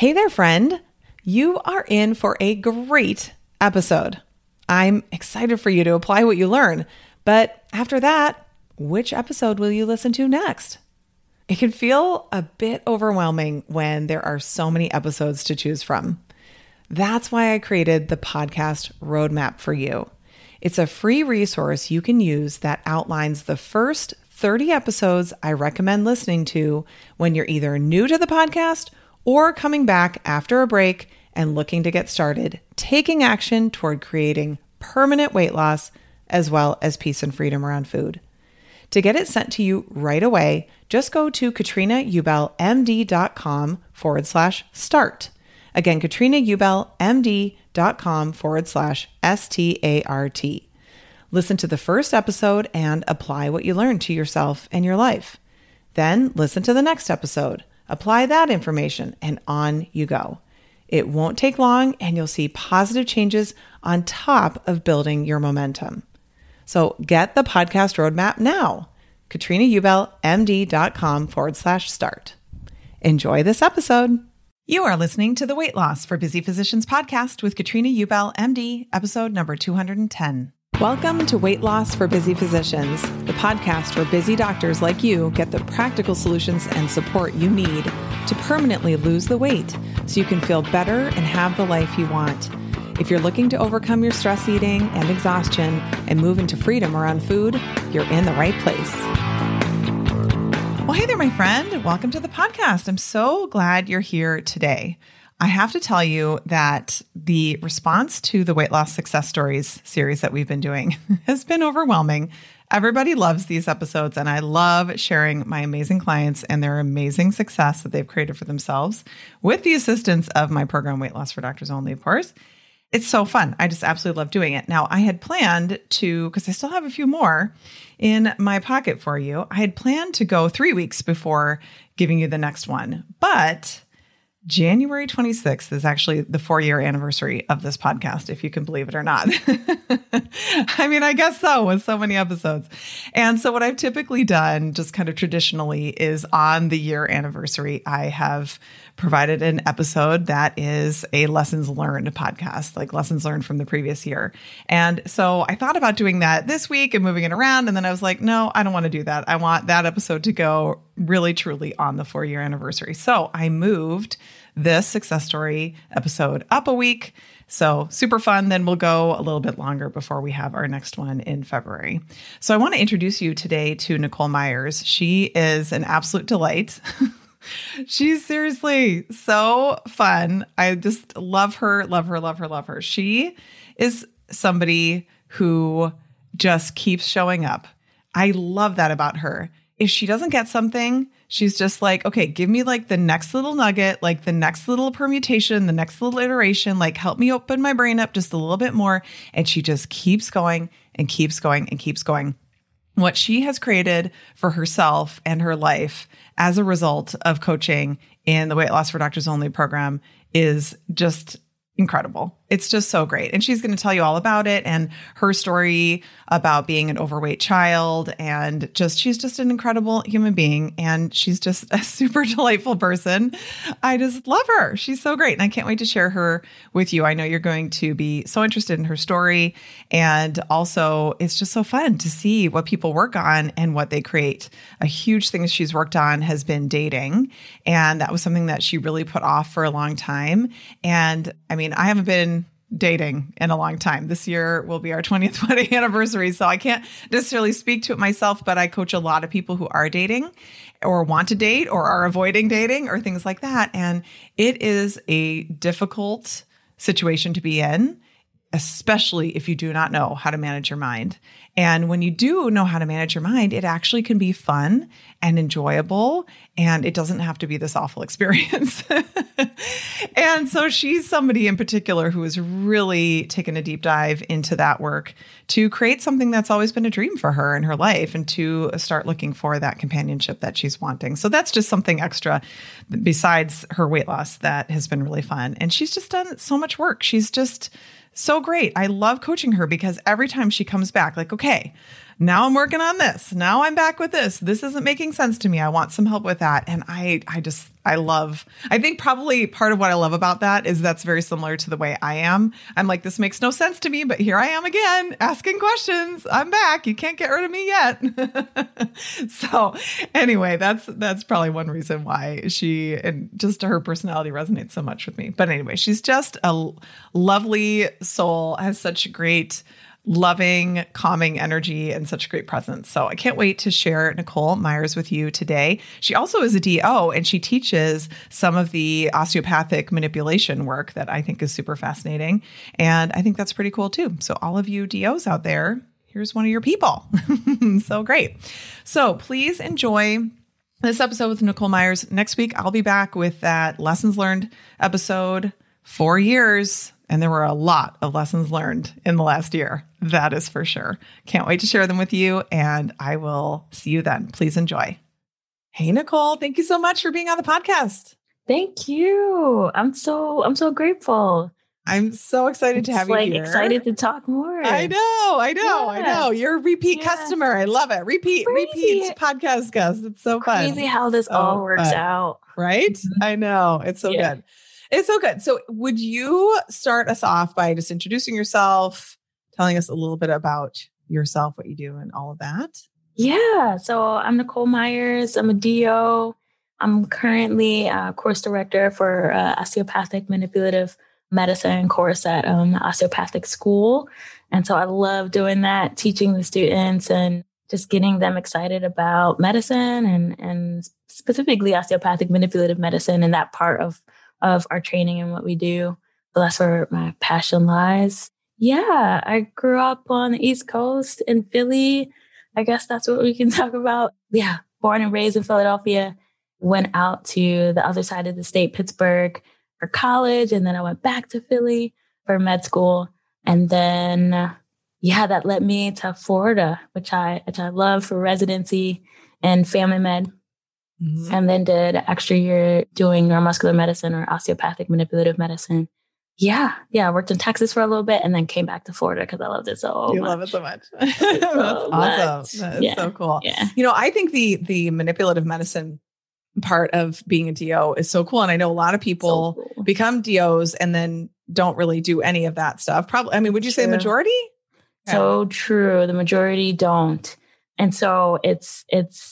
Hey there, friend. You are in for a great episode. I'm excited for you to apply what you learn. But after that, which episode will you listen to next? It can feel a bit overwhelming when there are so many episodes to choose from. That's why I created the podcast roadmap for you. It's a free resource you can use that outlines the first 30 episodes I recommend listening to when you're either new to the podcast or coming back after a break and looking to get started, taking action toward creating permanent weight loss as well as peace and freedom around food. To get it sent to you right away, just go to katrinaubelmd.com/start. Again, katrinaubelmd.com/START. Listen to the first episode and apply what you learned to yourself and your life. Then listen to the next episode, apply that information, and on you go. It won't take long and you'll see positive changes on top of building your momentum. So get the podcast roadmap now. katrinaubelmd.com/start. Enjoy this episode. You are listening to the Weight Loss for Busy Physicians podcast with Katrina Ubel, MD, episode number 210. Welcome to Weight Loss for Busy Physicians, the podcast where busy doctors like you get the practical solutions and support you need to permanently lose the weight so you can feel better and have the life you want. If you're looking to overcome your stress eating and exhaustion and move into freedom around food, you're in the right place. Well, hey there, my friend. Welcome to the podcast. I'm so glad you're here today. I have to tell you that the response to the Weight Loss Success Stories series that we've been doing has been overwhelming. Everybody loves these episodes, and I love sharing my amazing clients and their amazing success that they've created for themselves with the assistance of my program, Weight Loss for Doctors Only, of course. It's so fun. I just absolutely love doing it. Now, I had planned to, because I still have a few more in my pocket for you, I had planned to go 3 weeks before giving you the next one, but January 26th is actually the 4-year anniversary of this podcast, if you can believe it or not. I mean, I guess so, with so many episodes. And so what I've typically done, just kind of traditionally, is on the year anniversary, I have provided an episode that is a lessons learned podcast, like lessons learned from the previous year. And so I thought about doing that this week and moving it around. And then I was like, no, I don't want to do that. I want that episode to go really, truly on the 4-year anniversary. So I moved this success story episode up a week. So super fun. Then we'll go a little bit longer before we have our next one in February. So I want to introduce you today to Nicole Myers. She is an absolute delight. She's seriously so fun. I just love her, love her, love her, love her. She is somebody who just keeps showing up. I love that about her. If she doesn't get something, she's just like, okay, give me like the next little nugget, like the next little permutation, the next little iteration, like help me open my brain up just a little bit more. And she just keeps going and keeps going and keeps going. What she has created for herself and her life as a result of coaching in the Weight Loss for Doctors Only program is just incredible. It's just so great. And she's going to tell you all about it and her story about being an overweight child. And she's just an incredible human being. And she's just a super delightful person. I just love her. She's so great. And I can't wait to share her with you. I know you're going to be so interested in her story. And also it's just so fun to see what people work on and what they create. A huge thing she's worked on has been dating. And that was something that she really put off for a long time. And I mean, I haven't been dating in a long time. This year will be our 20th wedding anniversary. So I can't necessarily speak to it myself, but I coach a lot of people who are dating or want to date or are avoiding dating or things like that. And it is a difficult situation to be in, especially if you do not know how to manage your mind. And when you do know how to manage your mind, it actually can be fun and enjoyable, and it doesn't have to be this awful experience. And so she's somebody in particular who has really taken a deep dive into that work to create something that's always been a dream for her in her life and to start looking for that companionship that she's wanting. So that's just something extra besides her weight loss that has been really fun. And she's just done so much work. She's just so great. I love coaching her because every time she comes back, like, okay, now I'm working on this. Now I'm back with this. This isn't making sense to me. I want some help with that. And I think probably part of what I love about that is that's very similar to the way I am. I'm like, this makes no sense to me, but here I am again, asking questions. I'm back. You can't get rid of me yet. So anyway, that's probably one reason why she and just her personality resonates so much with me. But anyway, she's just a lovely soul, has such great loving, calming energy and such great presence. So I can't wait to share Nicole Myers with you today. She also is a DO and she teaches some of the osteopathic manipulation work that I think is super fascinating. And I think that's pretty cool too. So all of you DOs out there, here's one of your people. So great. So please enjoy this episode with Nicole Myers. Next week, I'll be back with that lessons learned episode. 4 years. And there were a lot of lessons learned in the last year. That is for sure. Can't wait to share them with you. And I will see you then. Please enjoy. Hey, Nicole, thank you so much for being on the podcast. Thank you. I'm so grateful. I'm so excited to have you here. Excited to talk more. I know. You're a repeat customer. I love it. Repeat podcast guest. It's so fun. Crazy how this all works out. Right? Mm-hmm. I know. It's so good. It's so good. So would you start us off by just introducing yourself, telling us a little bit about yourself, what you do and all of that? Yeah. So I'm Nicole Myers. I'm a DO. I'm currently a course director for osteopathic manipulative medicine course at osteopathic school. And so I love doing that, teaching the students and just getting them excited about medicine and specifically osteopathic manipulative medicine and that part of our training and what we do. So that's where my passion lies. Yeah, I grew up on the East Coast in Philly. I guess that's what we can talk about. Yeah, born and raised in Philadelphia. Went out to the other side of the state, Pittsburgh, for college. And then I went back to Philly for med school. And then, that led me to Florida, which I love for residency and family med. Mm-hmm. And then did an extra year doing neuromuscular medicine or osteopathic manipulative medicine. Yeah. I worked in Texas for a little bit and then came back to Florida because I loved it so much. You love it so much. That's awesome. That is so cool. Yeah. I think the manipulative medicine part of being a DO is so cool. And I know a lot of people become DOs and then don't really do any of that stuff. Probably. I mean, would you say the majority? So true. The majority don't. And so it's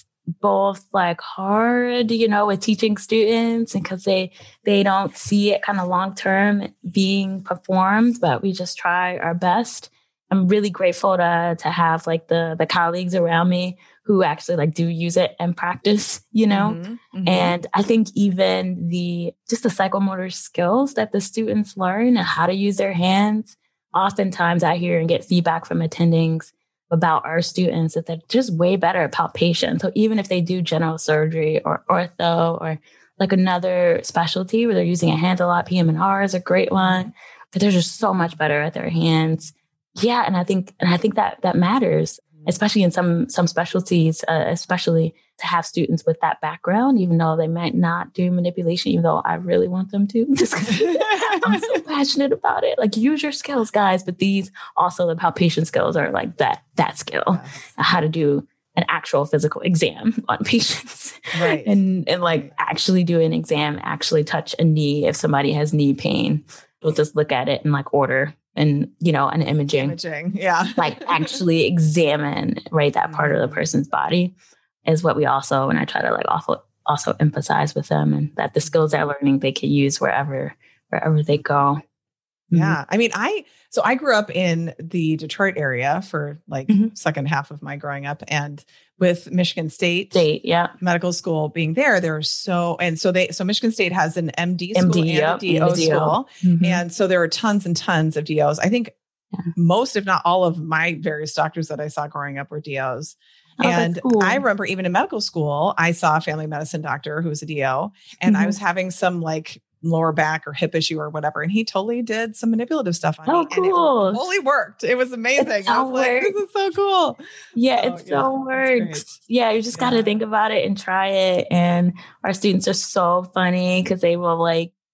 both like hard, with teaching students and because they don't see it kind of long term being performed, but we just try our best. I'm really grateful to have like the colleagues around me who actually like do use it and practice, Mm-hmm. And I think even the psychomotor skills that the students learn and how to use their hands. Oftentimes I hear and get feedback from attendings about our students that they're just way better at palpation. So even if they do general surgery or ortho or like another specialty where they're using a hand a lot, PM&R is a great one, but they're just so much better at their hands. Yeah. And I think that matters, especially in some specialties, especially to have students with that background, even though they might not do manipulation, even though I really want them to, just because I'm so passionate about it. Like use your skills, guys. But these also the palpation skills are like that skill, how to do an actual physical exam on patients, right? And like actually do an exam, actually touch a knee if somebody has knee pain. We'll just look at it and like order and, an imaging. Yeah. Like actually examine, right, that part of the person's body is what we also, and I try to like also emphasize with them and that the skills they're learning, they can use wherever they go. Yeah. I mean, I grew up in the Detroit area for like second half of my growing up and with Michigan State medical school being there so Michigan State has an MD school and a DO school. Mm-hmm. And so there are tons and tons of DOs. I think most, if not all of my various doctors that I saw growing up were DOs. And cool. I remember even in medical school, I saw a family medicine doctor who was a DO and I was having some like lower back or hip issue or whatever. And he totally did some manipulative stuff on me. Cool. And it totally worked. It was amazing. I was like, this is so cool. Yeah, so works. Yeah, you just got to think about it and try it. And our students are so funny because they will like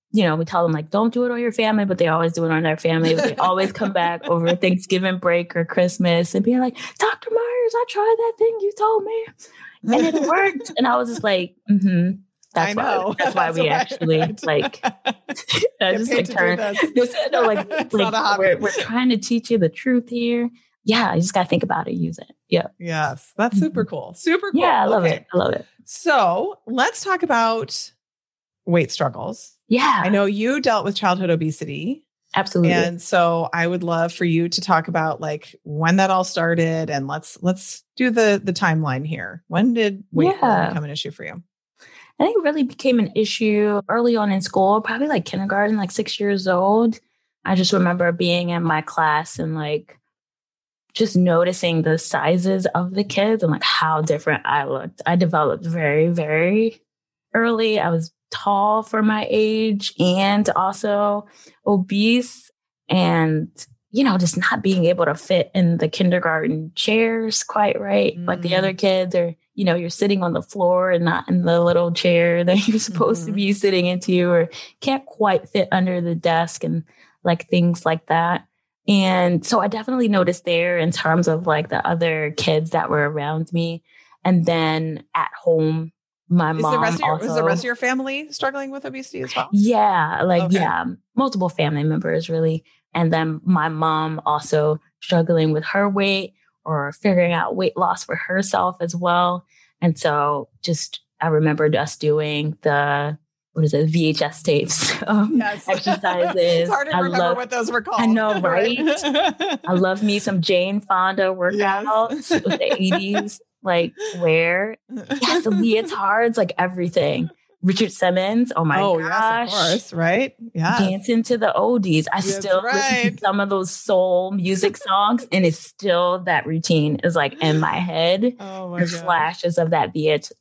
we tell them like, don't do it on your family, but they always do it on their family. But they always come back over Thanksgiving break or Christmas and be like, Dr. Myers, I tried that thing you told me and it worked. And I was just like, That's why we actually like, I just like turn this, we're trying to teach you the truth here. Yeah. You just got to think about it, use it. Yeah. Yes. That's super cool. Super cool. Yeah. I love it. I love it. So let's talk about weight struggles. Yeah. I know you dealt with childhood obesity. Absolutely. And so I would love for you to talk about like when that all started, and let's do the timeline here. When did weight become an issue for you? I think it really became an issue early on in school, probably like kindergarten, like 6 years old. I just remember being in my class and like just noticing the sizes of the kids and like how different I looked. I developed very, very early. I was tall for my age and also obese, and just not being able to fit in the kindergarten chairs quite right. Like the other kids are, you're sitting on the floor and not in the little chair that you're supposed to be sitting into, or can't quite fit under the desk and like things like that. And so I definitely noticed there in terms of like the other kids that were around me. And then at home, my mom was the rest of your family struggling with obesity as well? Yeah, multiple family members really. And then my mom also struggling with her weight or figuring out weight loss for herself as well. And so I remembered us doing the VHS tapes, exercises. It's hard to remember what those were called. I know, right? I love me some Jane Fonda workouts with the 80s. Like where, the leotards, like everything. Richard Simmons, oh my gosh. Yes, of course, right? Yeah. Dancing to the oldies. I still listen to some of those soul music songs, and it's still that routine is like in my head. Oh my gosh. Flashes of that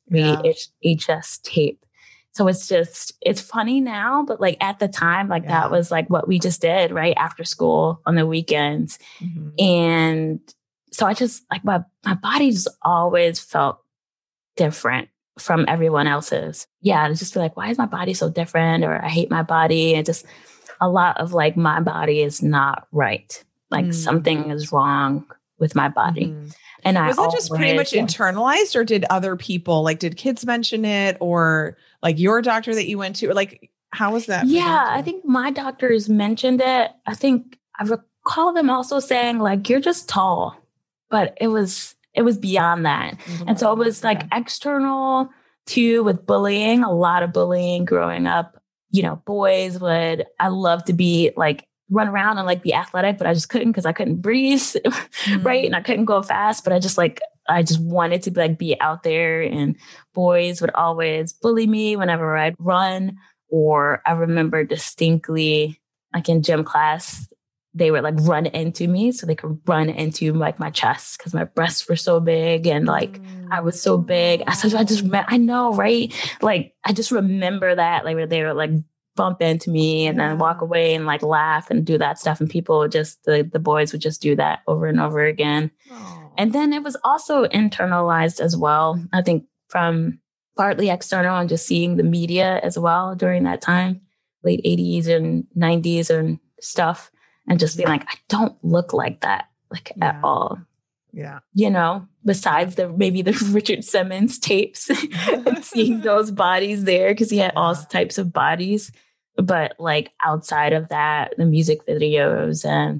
VHS tape. So it's funny now, but like at the time, like that was like what we just did right after school on the weekends. And so I just like my body just always felt different from everyone else's. Yeah. I just feel like, why is my body so different? Or I hate my body. And just a lot of like, my body is not right. Like something is wrong with my body. And was it just pretty much internalized, or did other people, like, did kids mention it, or like your doctor that you went to, or like, how was that? Yeah. I think my doctors mentioned it. I think I recall them also saying like, you're just tall. But it was beyond that. And so it was like external too, with bullying, a lot of bullying growing up. Boys I love to be like run around and like be athletic, but I just couldn't because I couldn't breathe. Right. And I couldn't go fast, but I just wanted to like be out there, and boys would always bully me whenever I'd run. Or I remember distinctly like in gym class, they would like run into me so they could run into like my chest because my breasts were so big and like I was so big. I know, right? Like I just remember that like they would like bump into me and then walk away and like laugh and do that stuff. And people the boys would just do that over and over again. Aww. And then it was also internalized as well. I think from partly external and just seeing the media as well during that time, late 80s and 90s and stuff. And just being like, I don't look like that, like at all. Yeah. Besides maybe the Richard Simmons tapes and seeing those bodies there, because he had all types of bodies. But like outside of that, the music videos and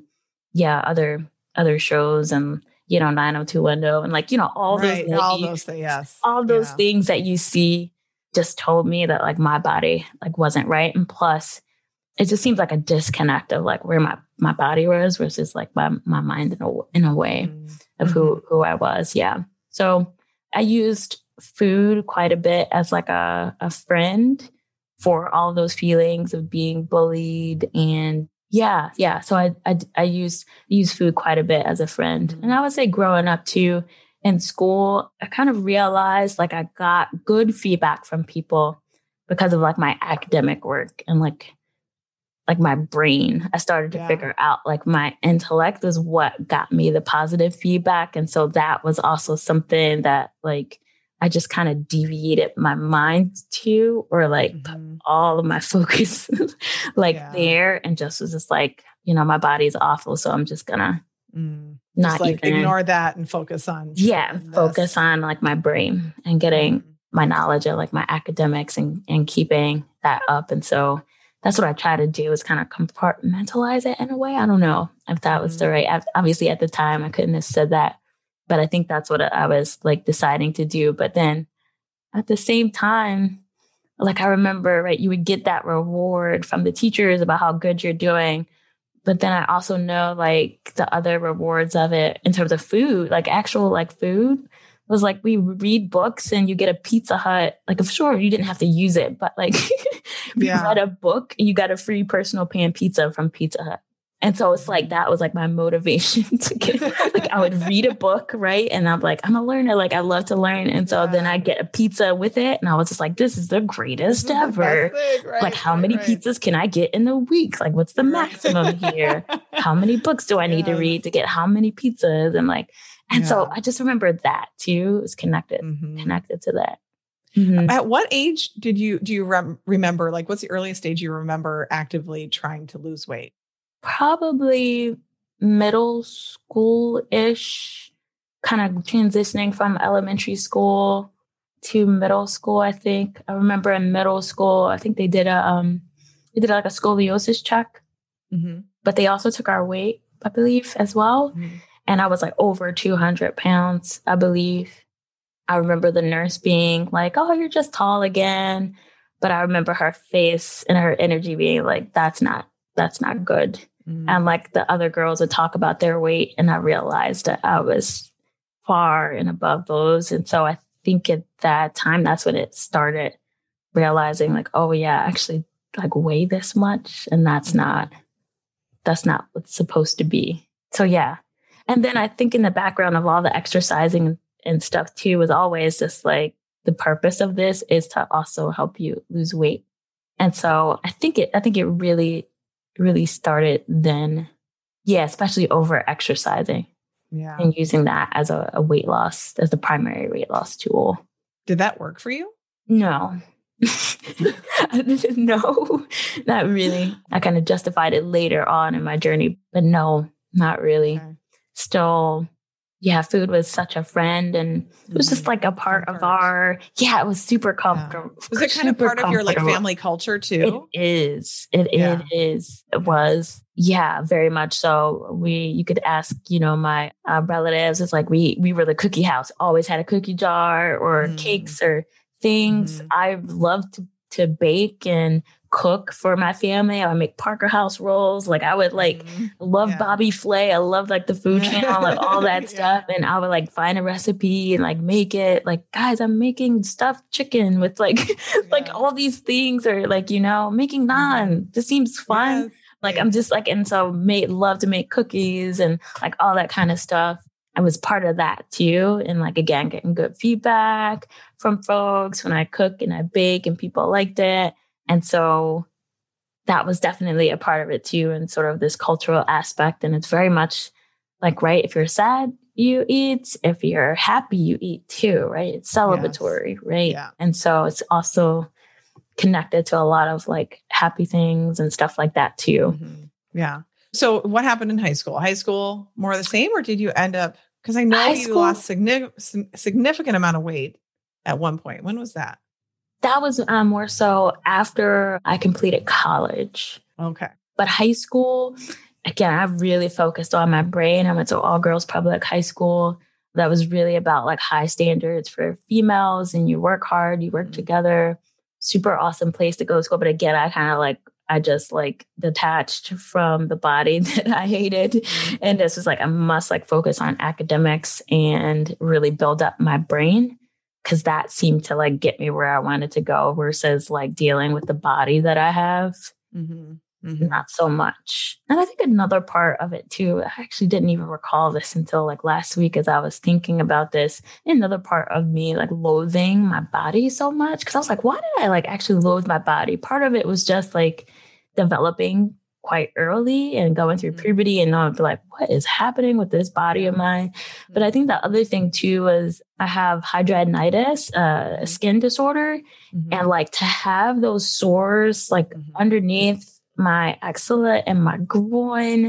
other shows and, 90210 and like, all those things, all those things that you see just told me that like my body like wasn't right. And plus, it just seems like a disconnect of like where my body was versus like my mind in a way of who I was. Yeah. So I used food quite a bit as like a friend for all those feelings of being bullied. And yeah. So I used food quite a bit as a friend. And I would say growing up too in school, I kind of realized like I got good feedback from people because of like my academic work and like my brain. I started to figure out like my intellect is what got me the positive feedback. And so that was also something that like I just kind of deviated my mind to, or like put all of my focus there, and just was just like, my body's awful. So I'm just gonna not just even ignore that and focus on. Focus on like my brain and getting my knowledge of like my academics and keeping that up. And so that's what I try to do, is kind of compartmentalize it in a way. I don't know if that was the right, obviously at the time I couldn't have said that, but I think that's what I was like deciding to do. But then at the same time, like I remember, right, you would get that reward from the teachers about how good you're doing. But then I also know like the other rewards of it in terms of food, like actual like food was like, we read books and you get a Pizza Hut. Like, sure, you didn't have to use it, but like you read a book and you got a free personal pan pizza from Pizza Hut. And so it's like, that was like my motivation to get, like, I would read a book, right? And I'm like, I'm a learner. Like, I love to learn. And so then I get a pizza with it. And I was just like, this is the greatest ever. Right? Like, how many pizzas can I get in a week? Like, what's the maximum here? How many books do I need to read to get how many pizzas? And like, so I just remember that too is connected to that. At what age do you remember, like, what's the earliest age you remember actively trying to lose weight? Probably middle school-ish, kind of transitioning from elementary school to middle school, I think. I remember in middle school, I think they did like a scoliosis check, but they also took our weight, I believe, as well. And I was like over 200 pounds, I believe. I remember the nurse being like, oh, you're just tall again. But I remember her face and her energy being like, that's not good. And like the other girls would talk about their weight, and I realized that I was far and above those. And so I think at that time, that's when it started realizing like, oh yeah, actually like weigh this much. And that's not what's supposed to be. So yeah. And then I think in the background of all the exercising and stuff too, was always just like, the purpose of this is to also help you lose weight. And so I think it really started then. Yeah, especially over exercising. Yeah. And using that as a weight loss, as the primary weight loss tool. Did that work for you? No. No, not really. I kind of justified it later on in my journey, but no, not really. Okay. Still, yeah, food was such a friend, and it was just like a part of our, it was super comfortable. Yeah. Was it kind of part of your like family culture too? It is. It was. Yeah, very much so. You could ask, my relatives. It's like we were the cookie house, always had a cookie jar or cakes or things. I loved to bake and cook for my family. I would make Parker House rolls. Like I would love Bobby Flay. I love like the Food Channel, like all that stuff. And I would like find a recipe and like make it. Like, guys, I'm making stuffed chicken with like all these things, or like, making naan. This seems fun. Yes. Like I'm just like, and so love to make cookies and like all that kind of stuff. I was part of that too. And like, again, getting good feedback from folks when I cook and I bake, and people liked it. And so that was definitely a part of it too, and sort of this cultural aspect. And it's very much like, right, if you're sad, you eat. If you're happy, you eat too, right? It's celebratory, right? Yeah. And so it's also connected to a lot of like happy things and stuff like that too. Yeah. So what happened in high school? High school more of the same, or did you end up, because I know you lost significant amount of weight at one point. When was that? That was more so after I completed college. Okay. But high school, again, I really focused on my brain. I went to all girls public high school. That was really about like high standards for females, and you work hard, you work together. Super awesome place to go to school. But again, I just detached from the body that I hated. And this was like, I must like focus on academics and really build up my brain, because that seemed to like get me where I wanted to go, versus like dealing with the body that I have. Not so much. And I think another part of it too, I actually didn't even recall this until like last week as I was thinking about this. Another part of me like loathing my body so much, because I was like, why did I like actually loathe my body? Part of it was just like developing quite early and going through puberty and knowing like, what is happening with this body of mine? But I think the other thing too was I have hidradenitis, a skin disorder. And like to have those sores like underneath my axilla and my groin,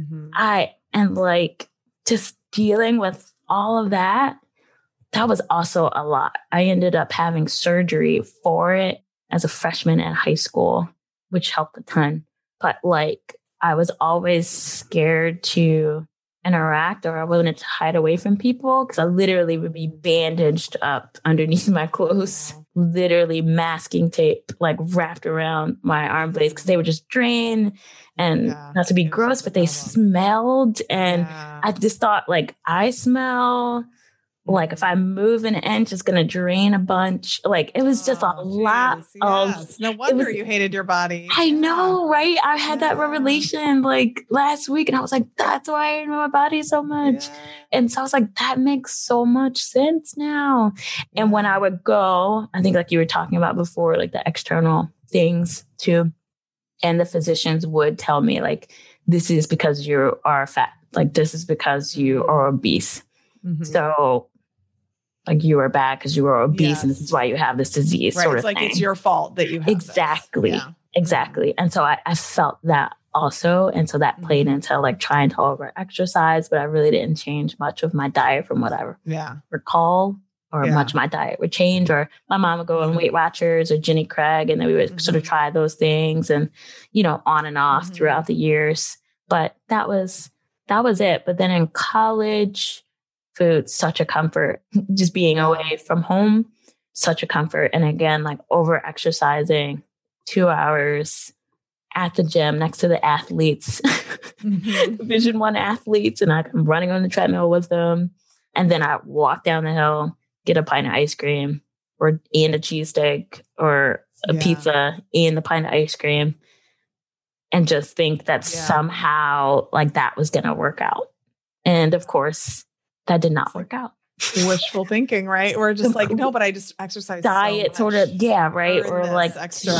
and like just dealing with all of that, that was also a lot. I ended up having surgery for it as a freshman in high school, which helped a ton. But like, I was always scared to interact, or I wanted to hide away from people because I literally would be bandaged up underneath my clothes, literally masking tape like wrapped around my arm blades because they would just drain. And not to be gross, but they smelled. And I just thought like, I smell like if I move an inch, it's going to drain a bunch. Like it was just a lot of. No wonder you hated your body. I know, right? I had that revelation like last week, and I was like, that's why I hate my body so much. And so I was like, that makes so much sense now. And when I would go, I think like you were talking about before, like the external things too, and the physicians would tell me like, this is because you are fat. Like this is because you are obese. So like you are bad because you are obese and this is why you have this disease. Right. Sort It's of like thing. It's your fault that you have Exactly. And so I felt that also. And so that played into like trying to over exercise, but I really didn't change much of my diet from what I recall, or much of my diet would change. Or my mom would go on Weight Watchers or Jenny Craig, and then we would sort of try those things and, you know, on and off throughout the years. But that was it. But then in college, food, such a comfort, just being away from home, such a comfort. And again, like over exercising 2 hours at the gym next to the athletes, Division I athletes. And I'm running on the treadmill with them. And then I walk down the hill, get a pint of ice cream or eat a cheesesteak or a pizza and the pint of ice cream. And just think that somehow like that was going to work out. And of course, that did not work out. Wishful thinking, right? We're just like, no, but I just exercise. Diet so sort of, right? Or like, extra.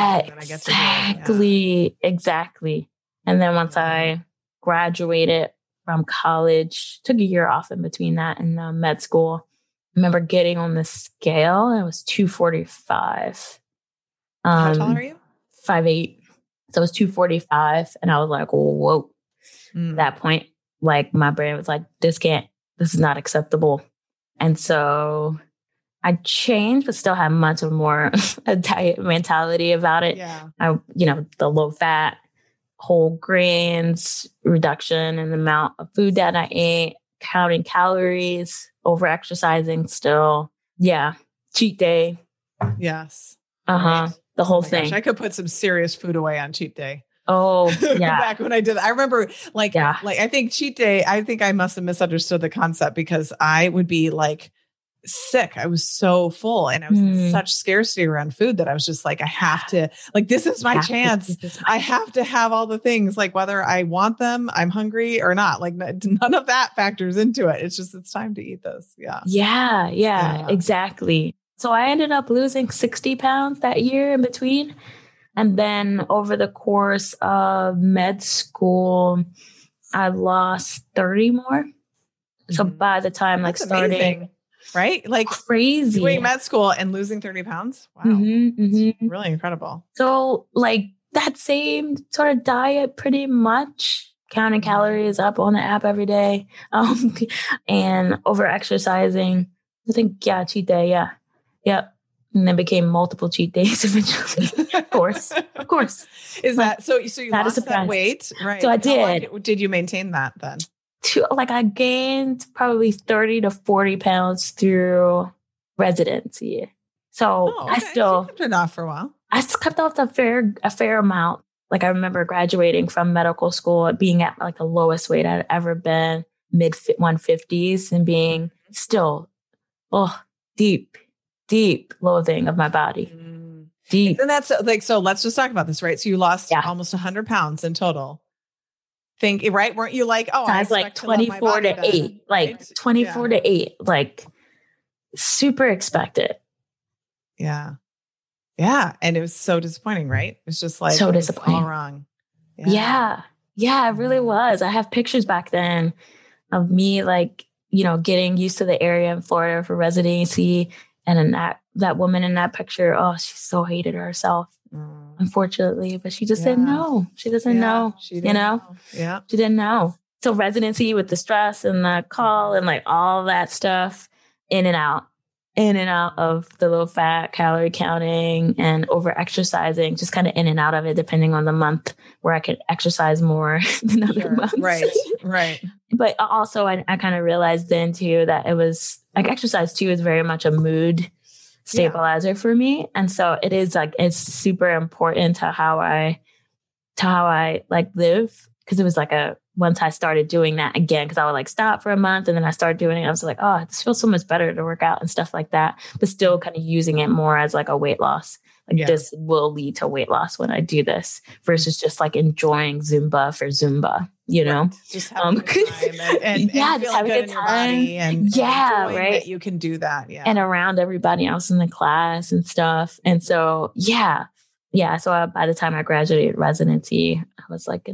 Exactly. And then once I graduated from college, took a year off in between that and med school. I remember getting on the scale and it was 245. How tall are you? 5'8". So it was 245. And I was like, whoa. At that point, like my brain was like, this is not acceptable. And so I changed, but still had much of more a diet mentality about it. The low fat, whole grains, reduction in the amount of food that I ate, counting calories, over exercising still. Yeah. Cheat day. Yes. Right. The whole thing. Gosh, I could put some serious food away on cheat day. Oh, yeah. Back when I did, I remember like I think cheat day, I think I must have misunderstood the concept because I would be like sick. I was so full and I was in such scarcity around food that I was just like, I have to, like, this is my chance. I have to have all the things, like whether I want them, I'm hungry or not, like none of that factors into it. It's just, it's time to eat this. Yeah, exactly. So I ended up losing 60 pounds that year in between. And then over the course of med school, I lost 30 more. So by the time That's starting, amazing, right? Like crazy doing med school and losing 30 pounds. Wow. Really incredible. So like that same sort of diet, pretty much counting calories up on the app every day, and over exercising. I think, cheat day. Yeah. And then became multiple cheat days eventually. Of course. Is that so? So you lost that weight, right? So I did. Did you maintain that then? I gained probably 30 to 40 pounds through residency. So I still kept it off for a while. I kept off a fair amount. Like I remember graduating from medical school at being at like the lowest weight I'd ever been, mid 150s, and being still, deep loathing of my body. Deep. And that's like, so let's just talk about this, right? So you lost almost 100 pounds in total. Right? Weren't you like, I was like 24 to 8, like 24 to 8, like super expected. Yeah. And it was so disappointing, right? It's just like, so disappointing. All wrong. Yeah. Yeah, it really was. I have pictures back then of me like, getting used to the area in Florida for residency. And then that woman in that picture, oh, she so hated herself, unfortunately. But she just said no. She doesn't know, she didn't know. Yeah. She didn't know. So residency with the stress and the call and like all that stuff, in and out of the low fat, calorie counting and over exercising, just kind of in and out of it, depending on the month where I could exercise more than other months. Right. But also I kind of realized then too, that it was like exercise too is very much a mood stabilizer for me. And so it is like, it's super important to how I like live. Cause it was like once I started doing that again, because I would like stop for a month and then I started doing it. I was like, oh, this feels so much better to work out and stuff like that. But still kind of using it more as like a weight loss. Like this will lead to weight loss when I do this versus just like enjoying Zumba for Zumba, Right. Just having a time and just feel having good a in your time. body and right. that you can do that. Yeah. And around everybody else in the class and stuff. And so, so by the time I graduated residency, I was like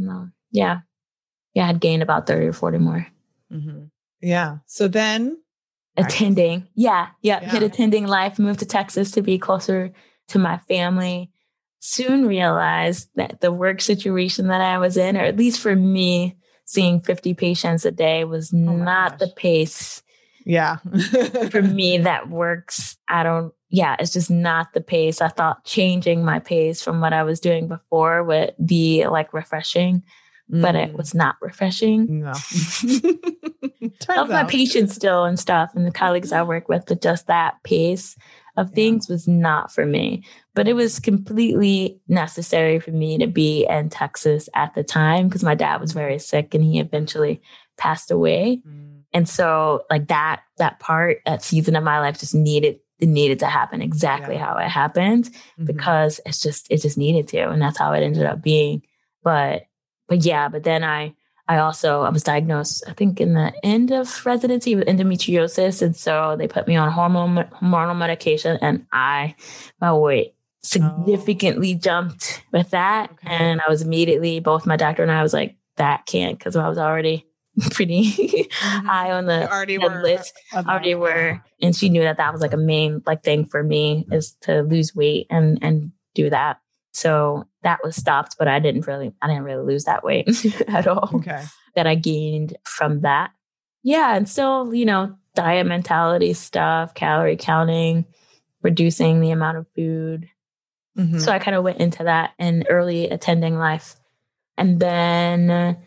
I had gained about 30 or 40 more. Mm-hmm. Yeah. So then attending. Hit attending life, moved to Texas to be closer to my family. Soon realized that the work situation that I was in, or at least for me, seeing 50 patients a day was not the pace. Yeah. For me, that works. It's just not the pace. I thought changing my pace from what I was doing before would be like refreshing. But it was not refreshing. No. Love my patients still and stuff and the colleagues I work with, but just that pace of things was not for me. But it was completely necessary for me to be in Texas at the time because my dad was very sick and he eventually passed away. And so like that season of my life just needed to happen exactly how it happened because it just needed to. And that's how it ended up being. But then I was diagnosed, I think in the end of residency with endometriosis. And so they put me on hormonal medication and my weight significantly jumped with that. Okay. And I was immediately, both my doctor and I was like, that can't, because I was already pretty high on the list. Already were. And she knew that was like a main like thing for me is to lose weight and do that. So that was stopped, but I didn't really lose that weight at all. Okay. That I gained from that. Yeah. And still, diet mentality stuff, calorie counting, reducing the amount of food. Mm-hmm. So I kind of went into that in early attending life. And then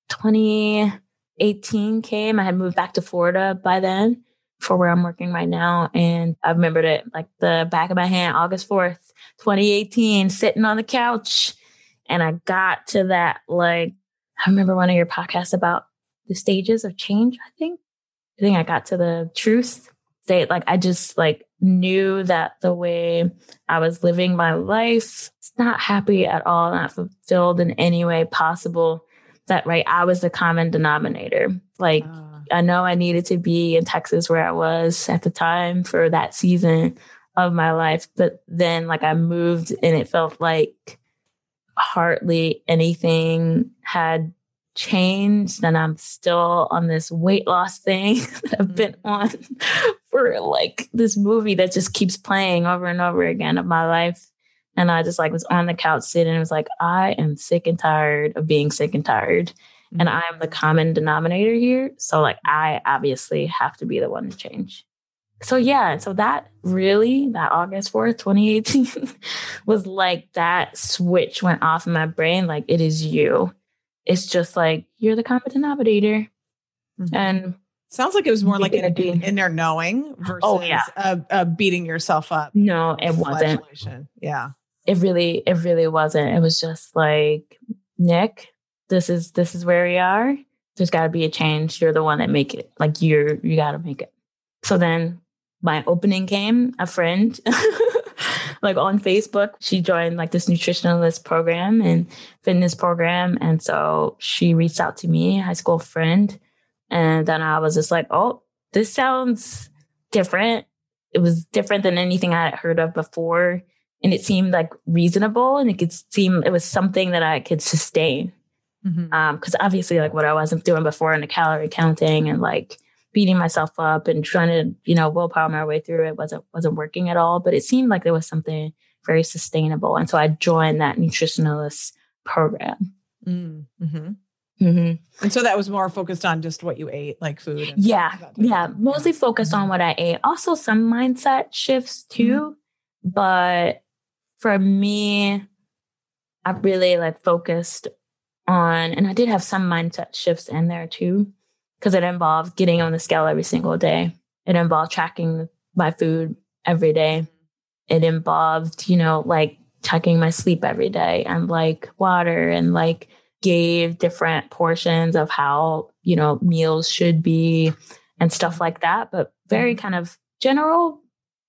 2018 came, I had moved back to Florida by then for where I'm working right now. And I remembered it like the back of my hand, August 4th, 2018, sitting on the couch. And I got to that, like, I remember one of your podcasts about the stages of change, I think I got to the truth state. Like, I just like knew that the way I was living my life, it's not happy at all, not fulfilled in any way possible. That, right, I was the common denominator. Like, I know I needed to be in Texas where I was at the time for that season of my life. But then like I moved and it felt like hardly anything had changed. And I'm still on this weight loss thing that I've been on for like this movie that just keeps playing over and over again of my life. And I just like was on the couch sitting and was like, I am sick and tired of being sick and tired. And I am the common denominator here. So like, I obviously have to be the one to change. So that August 4th, 2018 was like that switch went off in my brain. Like, it is you. It's just like, you're the common denominator. Mm-hmm. And sounds like it was more like an inner knowing versus beating yourself up. No, it wasn't. Yeah. It really wasn't. It was just like, Nick, this is where we are. There's got to be a change. You're the one that make it. Like you got to make it. So then my opening came, a friend like on Facebook, she joined like this nutritionalist program and fitness program. And so she reached out to me, a high school friend. And then I was just like, oh, this sounds different. It was different than anything I had heard of before. And it seemed like reasonable and it was something that I could sustain. Because obviously like what I wasn't doing before in the calorie counting and like beating myself up and trying to, you know, willpower my way through it wasn't working at all. But it seemed like there was something very sustainable. And so I joined that nutritionalist program. Mm-hmm. And so that was more focused on just what you ate, like food. And mostly focused on what I ate. Also some mindset shifts too. But for me, I really like focused on, and I did have some mindset shifts in there too, because it involved getting on the scale every single day. It involved tracking my food every day. It involved, you know, like checking my sleep every day and like water, and like gave different portions of how, you know, meals should be and stuff like that, but very kind of general.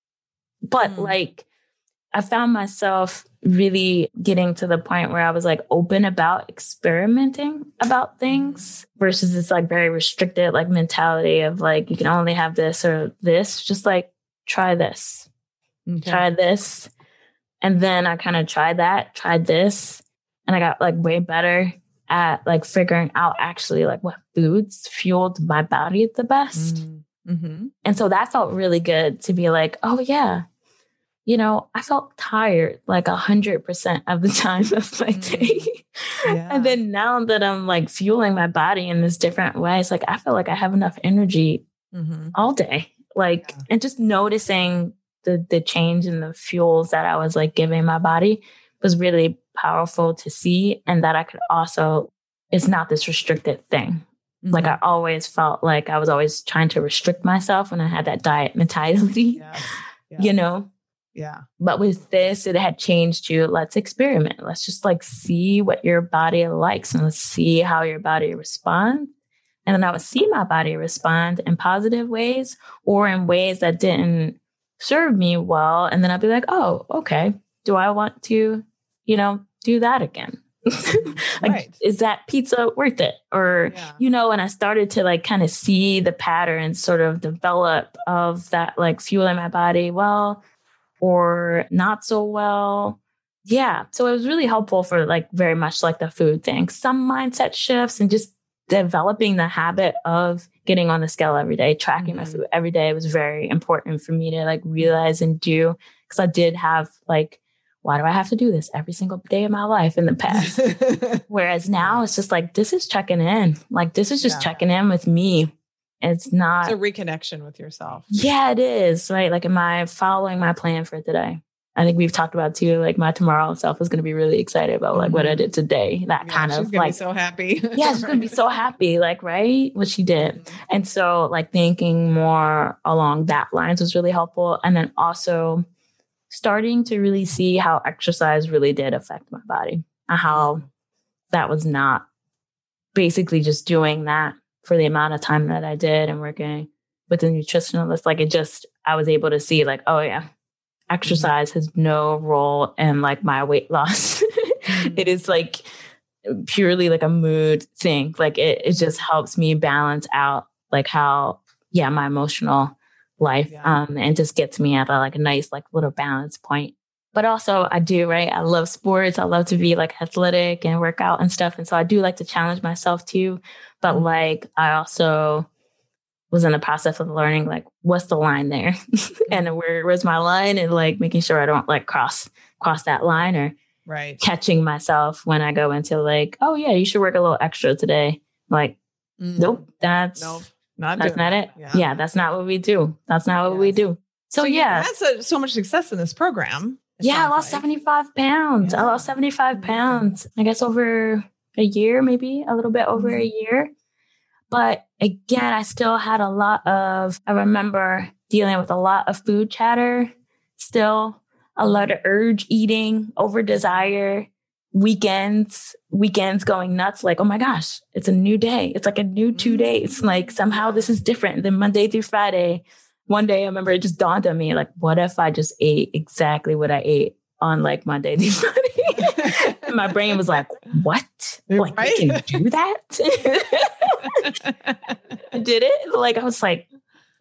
But like, I found myself really getting to the point where I was like open about experimenting about things versus this like very restricted like mentality of like, you can only have this or this, just like try this, try this. And then I kind of tried this, and I got like way better at like figuring out actually like what foods fueled my body the best. And so that felt really good to be like, oh yeah, you know, I felt tired like 100% of the time of my day. And then now that I'm like fueling my body in this different way, it's like, I feel like I have enough energy all day. Like, and just noticing the change in the fuels that I was like giving my body was really powerful to see. And that I could also, it's not this restricted thing. Like I always felt like I was always trying to restrict myself when I had that diet mentality, you know? Yeah. But with this, it had changed to let's experiment. Let's just like see what your body likes and let's see how your body responds. And then I would see my body respond in positive ways or in ways that didn't serve me well. And then I'd be like, oh, okay. Do I want to, you know, do that again? Like, is that pizza worth it? Or, you know, and I started to like kind of see the patterns sort of develop of that, like fueling my body well or not so well. Yeah. So it was really helpful for like very much like the food thing, some mindset shifts and just developing the habit of getting on the scale every day, tracking my food every day was very important for me to like realize and do. Cause I did have like, why do I have to do this every single day of my life in the past? Whereas now it's just like, this is checking in. Like, this is just checking in with me. It's not a reconnection with yourself. Yeah, it is. Right. Like, am I following my plan for today? I think we've talked about too, like my tomorrow self is going to be really excited about like what I did today. That kind of she's gonna like, be so happy. Yeah, she's going to be so happy. Like, right. What she did. And so like thinking more along that lines was really helpful. And then also starting to really see how exercise really did affect my body and how that was not basically just doing that for the amount of time that I did and working with a nutritionalist. Like it just, I was able to see like, oh yeah, exercise has no role in like my weight loss. It is like purely like a mood thing. Like it just helps me balance out like how, my emotional life and just gets me at a nice like little balance point. But also I do, right? I love sports. I love to be like athletic and work out and stuff. And so I do like to challenge myself too. But like I also was in the process of learning like what's the line there and where's my line and like making sure I don't like cross that line or catching myself when I go into like, oh yeah, you should work a little extra today. Like, nope, that's not it. Yeah, that's not what we do. That's not what we do. So yeah. That's so much success in this program. Yeah, I lost 75 pounds. I lost 75 pounds, I guess over a year, maybe a little bit over a year. But again, I still had I remember dealing with a lot of food chatter, still a lot of urge eating, over desire, weekends going nuts. Like, oh my gosh, it's a new day. It's like a new 2 days. Like somehow this is different than Monday through Friday. One day I remember it just dawned on me, like, what if I just ate exactly what I ate on like Monday through Friday? And my brain was like, what? Like, you can do that? I did it. Like, I was like,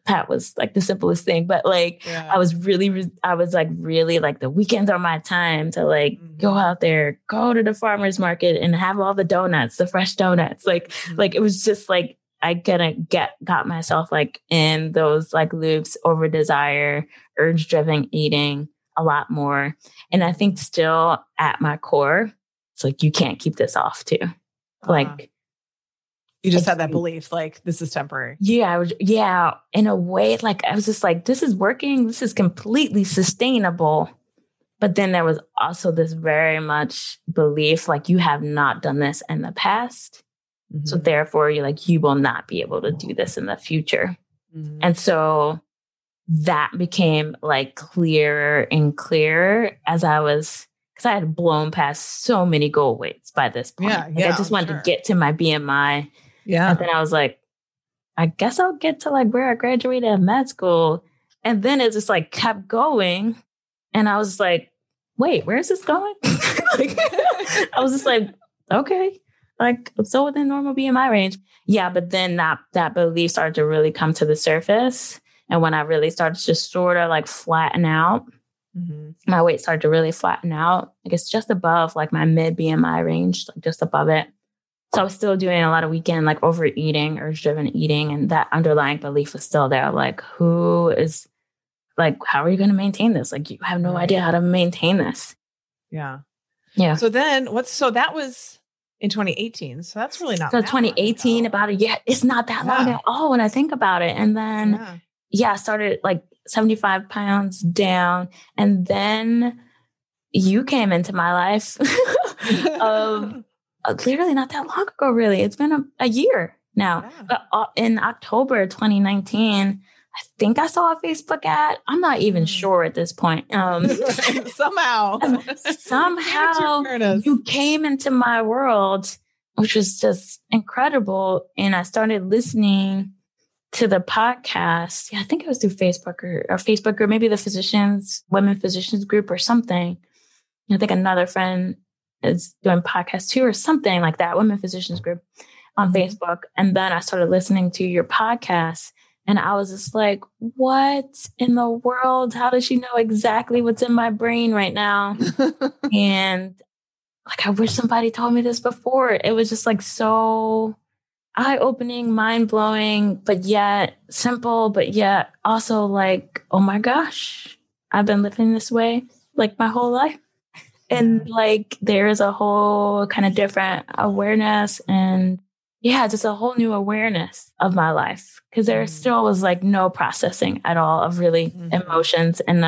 that was like the simplest thing. But like, I was really like the weekends are my time to like go out there, go to the farmer's market and have all the donuts, the fresh donuts. Like it was just like, I got myself like in those like loops over desire, urge driven eating a lot more. And I think still at my core, it's like, you can't keep this off too. Like, you just had that belief, like, this is temporary. Yeah. In a way, like, I was just like, this is working. This is completely sustainable. But then there was also this very much belief, like, you have not done this in the past. So therefore, you're like, you will not be able to do this in the future. And so that became like clearer and clearer as because I had blown past so many goal weights by this point. I just wanted to get to my BMI. Yeah. And then I was like, I guess I'll get to like where I graduated at med school. And then it just like kept going. And I was like, wait, where's this going? Like, I was just like, okay. Like, so within normal BMI range. Yeah, but then that belief started to really come to the surface. And when I really started to just sort of like flatten out, my weight started to really flatten out. Like, it's just above like my mid BMI range, like just above it. So I was still doing a lot of weekend, like overeating, urge-driven eating. And that underlying belief was still there. Like, how are you going to maintain this? Like, you have no idea how to maintain this. Yeah. Yeah. So then that was in 2018. So that's really not. So 2018, about a year. It's not that long at all when I think about it. And then, I started like 75 pounds down. And then you came into my life clearly not that long ago, really. It's been a year now. Yeah. But in October 2019, I think I saw a Facebook ad. I'm not even sure at this point. Somehow you came into my world, which was just incredible. And I started listening to the podcast. Yeah, I think it was through Facebook or maybe the women physicians group or something. I think another friend is doing podcasts too or something like that, women physicians group on Facebook. And then I started listening to your podcast. And I was just like, what in the world? How does she know exactly what's in my brain right now? And like, I wish somebody told me this before. It was just like so eye-opening, mind-blowing, but yet simple, but yet also like, oh my gosh, I've been living this way like my whole life. And like, there is a whole kind of different awareness and just a whole new awareness of my life. Cause there still was like no processing at all of really emotions in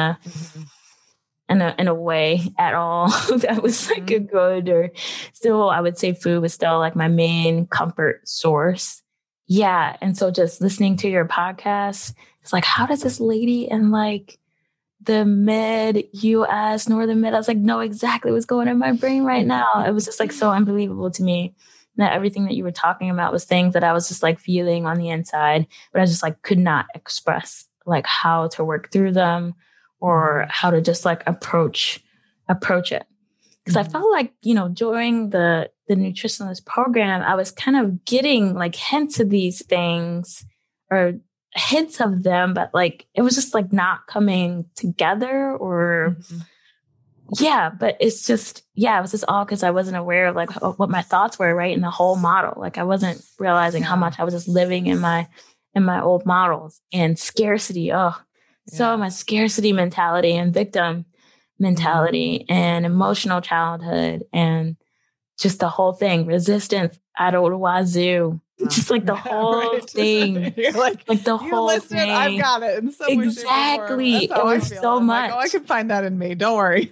a way at all that was like a good, or still, I would say food was still like my main comfort source. Yeah. And so just listening to your podcast, it's like, how does this lady in like the mid US, northern mid, I was like, know exactly what's going on in my brain right now. It was just like so unbelievable to me that everything that you were talking about was things that I was just like feeling on the inside, but I just like could not express like how to work through them or how to just like approach it. Because I felt like, during the nutritionist program, I was kind of getting like hints of these things or hints of them, but like, it was just like not coming together or but it's just, it was just all because I wasn't aware of like what my thoughts were, right? In the whole model. Like I wasn't realizing how much I was just living in my old models and scarcity. So my scarcity mentality and victim mentality and emotional childhood and just the whole thing, resistance out of the wazoo. Just like the whole thing. You're like the whole thing. I've got it. In some exactly. It was so much. Like, I can find that in me. Don't worry.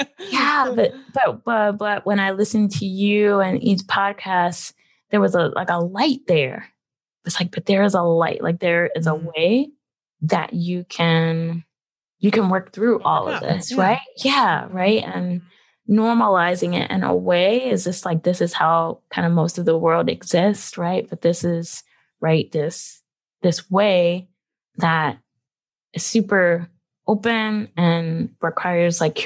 But when I listened to you and each podcast, there was a light there. It's like, but there is a light. Like there is a way that you can work through all of this, right? Yeah, right. And normalizing it in a way is just like, this is how kind of most of the world exists, right? But this is this way that is super open and requires like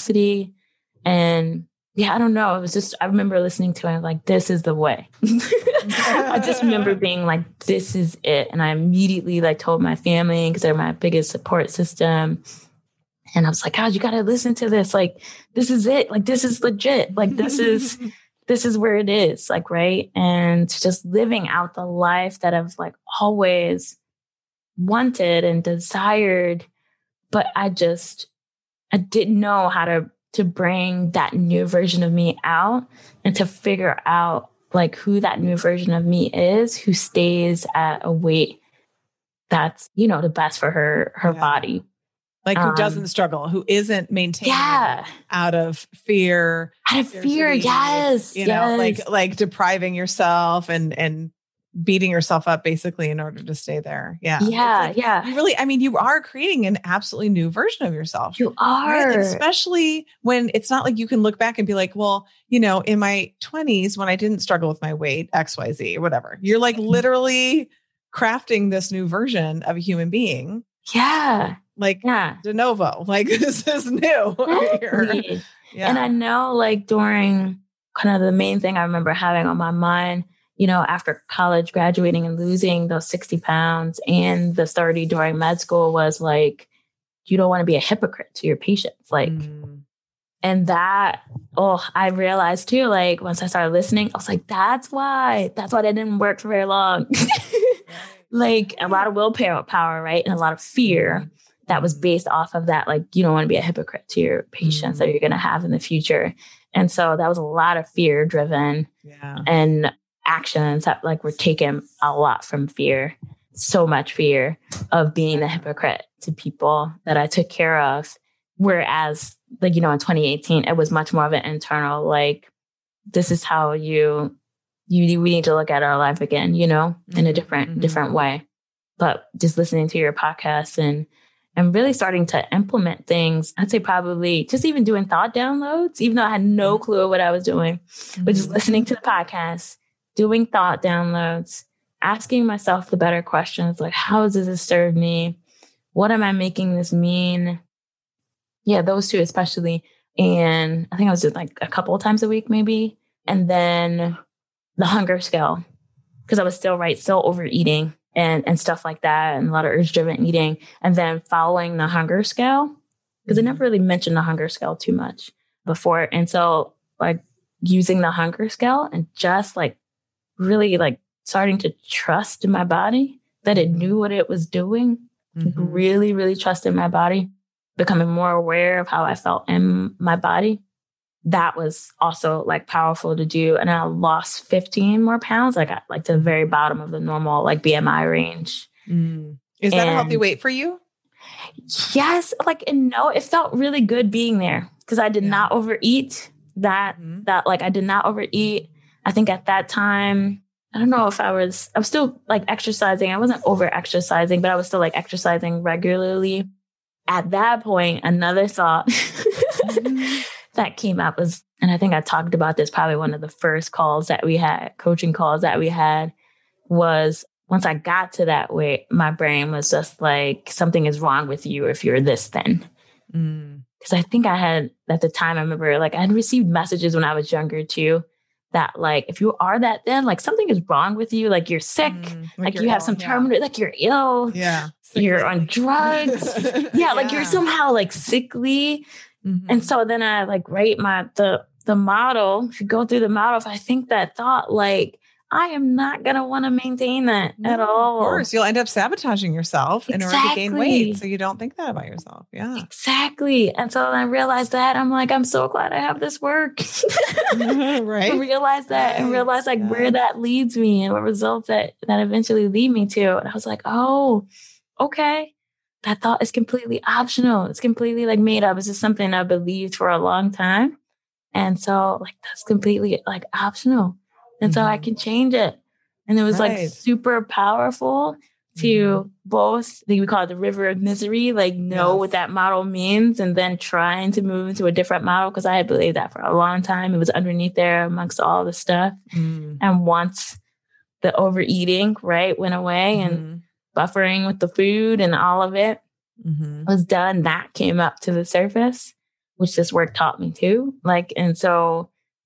curiosity. And I don't know. It was just, I remember listening to it like, this is the way. I just remember being like, this is it. And I immediately like told my family because they're my biggest support system. And I was like, God, you got to listen to this. Like, this is it. Like, this is legit. Like, this is where it is. Like, right. And just living out the life that I've like always wanted and desired. But I didn't know how to bring that new version of me out and to figure out like who that new version of me is, who stays at a weight that's, the best for her body. Like who doesn't struggle, who isn't maintaining out of fear. Out of fear, yes. Like depriving yourself and beating yourself up basically in order to stay there. Yeah. Yeah. Yeah. You really, you are creating an absolutely new version of yourself. You are. Right? Especially when it's not like you can look back and be like, well, in my 20s when I didn't struggle with my weight, XYZ or whatever. You're like literally crafting this new version of a human being. Yeah. Like de novo, like this is new. Exactly. Yeah. And I know like during kind of the main thing I remember having on my mind, after college, graduating and losing those 60 pounds and the 30 during med school was like, you don't want to be a hypocrite to your patients. Like, and that, I realized too, like once I started listening, I was like, that's why that didn't work for very long. Like a lot of willpower, right? And a lot of fear that was based off of that. Like, you don't want to be a hypocrite to your patients that you're going to have in the future. And so that was a lot of fear driven and actions that like were taken a lot from fear, so much fear of being a hypocrite to people that I took care of. Whereas like, in 2018, it was much more of an internal, like, this is how we need to look at our life again, in a different way. But just listening to your podcast and really starting to implement things, I'd say probably just even doing thought downloads, even though I had no clue what I was doing, but just listening to the podcast, doing thought downloads, asking myself the better questions, like, how does this serve me? What am I making this mean? Yeah, those two especially. And I think I was doing like a couple of times a week, maybe. And then the hunger scale, because I was still overeating and stuff like that, and a lot of urge-driven eating. And then following the hunger scale, because I never really mentioned the hunger scale too much before. And so like using the hunger scale and just like really like starting to trust in my body that it knew what it was doing, really, really trusted my body, becoming more aware of how I felt in my body. That was also like powerful to do. And I lost 15 more pounds. I got like to the very bottom of the normal like BMI range. Is that a healthy weight for you? Yes. Like, and no, it felt really good being there because I did not overeat that like I did not overeat. I think at that time, I don't know if I was still like exercising. I wasn't over exercising, but I was still like exercising regularly. At that point, another thought that came up was, and I think I talked about this probably one of the first calls that we had, coaching calls that we had, was once I got to that weight, my brain was just like, something is wrong with you if you're this thin. Because I think I had, at the time, I remember like I had received messages when I was younger too, that like, if you are that thin, like something is wrong with you. Like you're sick, like you have some terminal, like you're ill, you're on drugs. Like you're somehow like sickly. And so then I like rate the model, if you go through the model, if I think that thought, like, I am not going to want to maintain that at all. Of course, you'll end up sabotaging yourself in order to gain weight. So you don't think that about yourself. Yeah, exactly. And so I realized that I'm like, I'm so glad I have this work. Right. Realize that and realize like where that leads me and what results that eventually lead me to. And I was like, oh, okay. That thought is completely optional. It's completely like made up. It's just something I believed for a long time. And so like, that's completely like optional. And so I can change it. And it was like super powerful to both, I think we call it the river of misery, like know what that model means and then trying to move into a different model. Cause I had believed that for a long time. It was underneath there amongst all the stuff. And once the overeating, went away and buffering with the food and all of it was done, that came up to the surface, which this work taught me too. Like, and so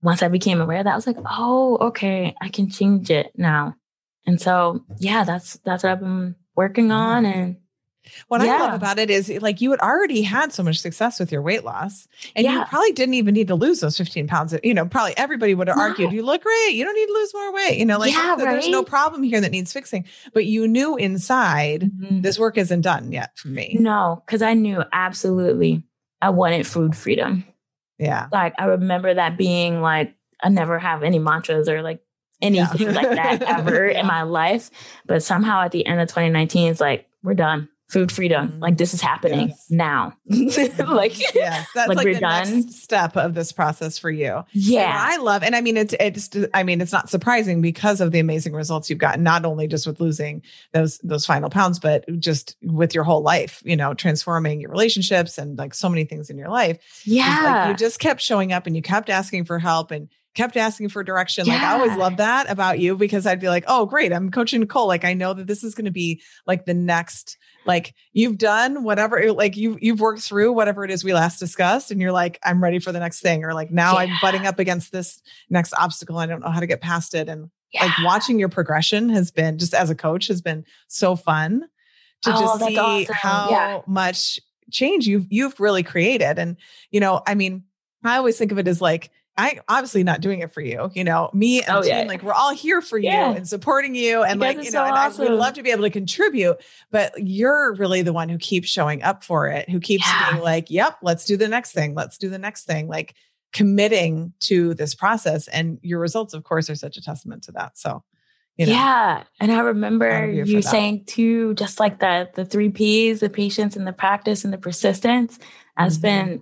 once I became aware of that, I was like, oh, okay, I can change it now. And so, yeah, that's what I've been working on. And what I love about it is like you had already had so much success with your weight loss and you probably didn't even need to lose those 15 pounds. You know, probably everybody would have argued, you look great. You don't need to lose more weight. You know, like there's no problem here that needs fixing, but you knew inside this work isn't done yet for me. No, because I knew absolutely I wanted food freedom. Yeah. Like I remember that being like, I never have any mantras or like anything like that ever in my life. But somehow at the end of 2019, it's like, we're done. Food freedom. Like this is happening now. Like, that's like we're the done. Next step of this process for you. Yeah. And I love, and I mean, it's not surprising because of the amazing results you've gotten, not only just with losing those final pounds, but just with your whole life, you know, transforming your relationships and like so many things in your life. Yeah. Like you just kept showing up and you kept asking for help and kept asking for direction. Like I always loved that about you because I'd be like, oh, great. I'm coaching Nicole. Like I know that this is going to be like the next, like you've done whatever, like you've worked through whatever it is we last discussed. And you're like, I'm ready for the next thing. Or like, now I'm butting up against this next obstacle. I don't know how to get past it. And like watching your progression has been just as a coach has been so fun to just see how much change you've really created. And, you know, I mean, I always think of it as like, I obviously not doing it for you, you know, me and the team, like we're all here for you and supporting you. And like, you know, and awesome. I would love to be able to contribute, but you're really the one who keeps showing up for it, who keeps being like, yep, let's do the next thing. Let's do the next thing. Like committing to this process, and your results, of course, are such a testament to that. So, you know, and I remember you saying too, just like that, the 3 Ps, the patience and the practice and the persistence that's been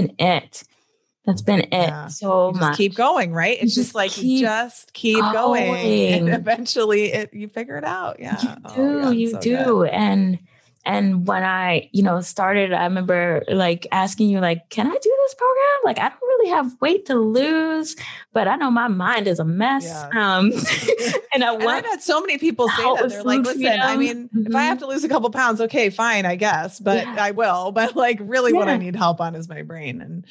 it. That's been it so much. Keep going, right? It's just like, just keep going. And eventually you figure it out. Yeah. You do. And when I, you know, started, I remember like asking you, like, can I do this program? Like, I don't really have weight to lose, but I know my mind is a mess. And I've had so many people say that. They're like, listen, I mean, if I have to lose a couple pounds, okay, fine, I guess, but I will. But like really what I need help on is my brain. And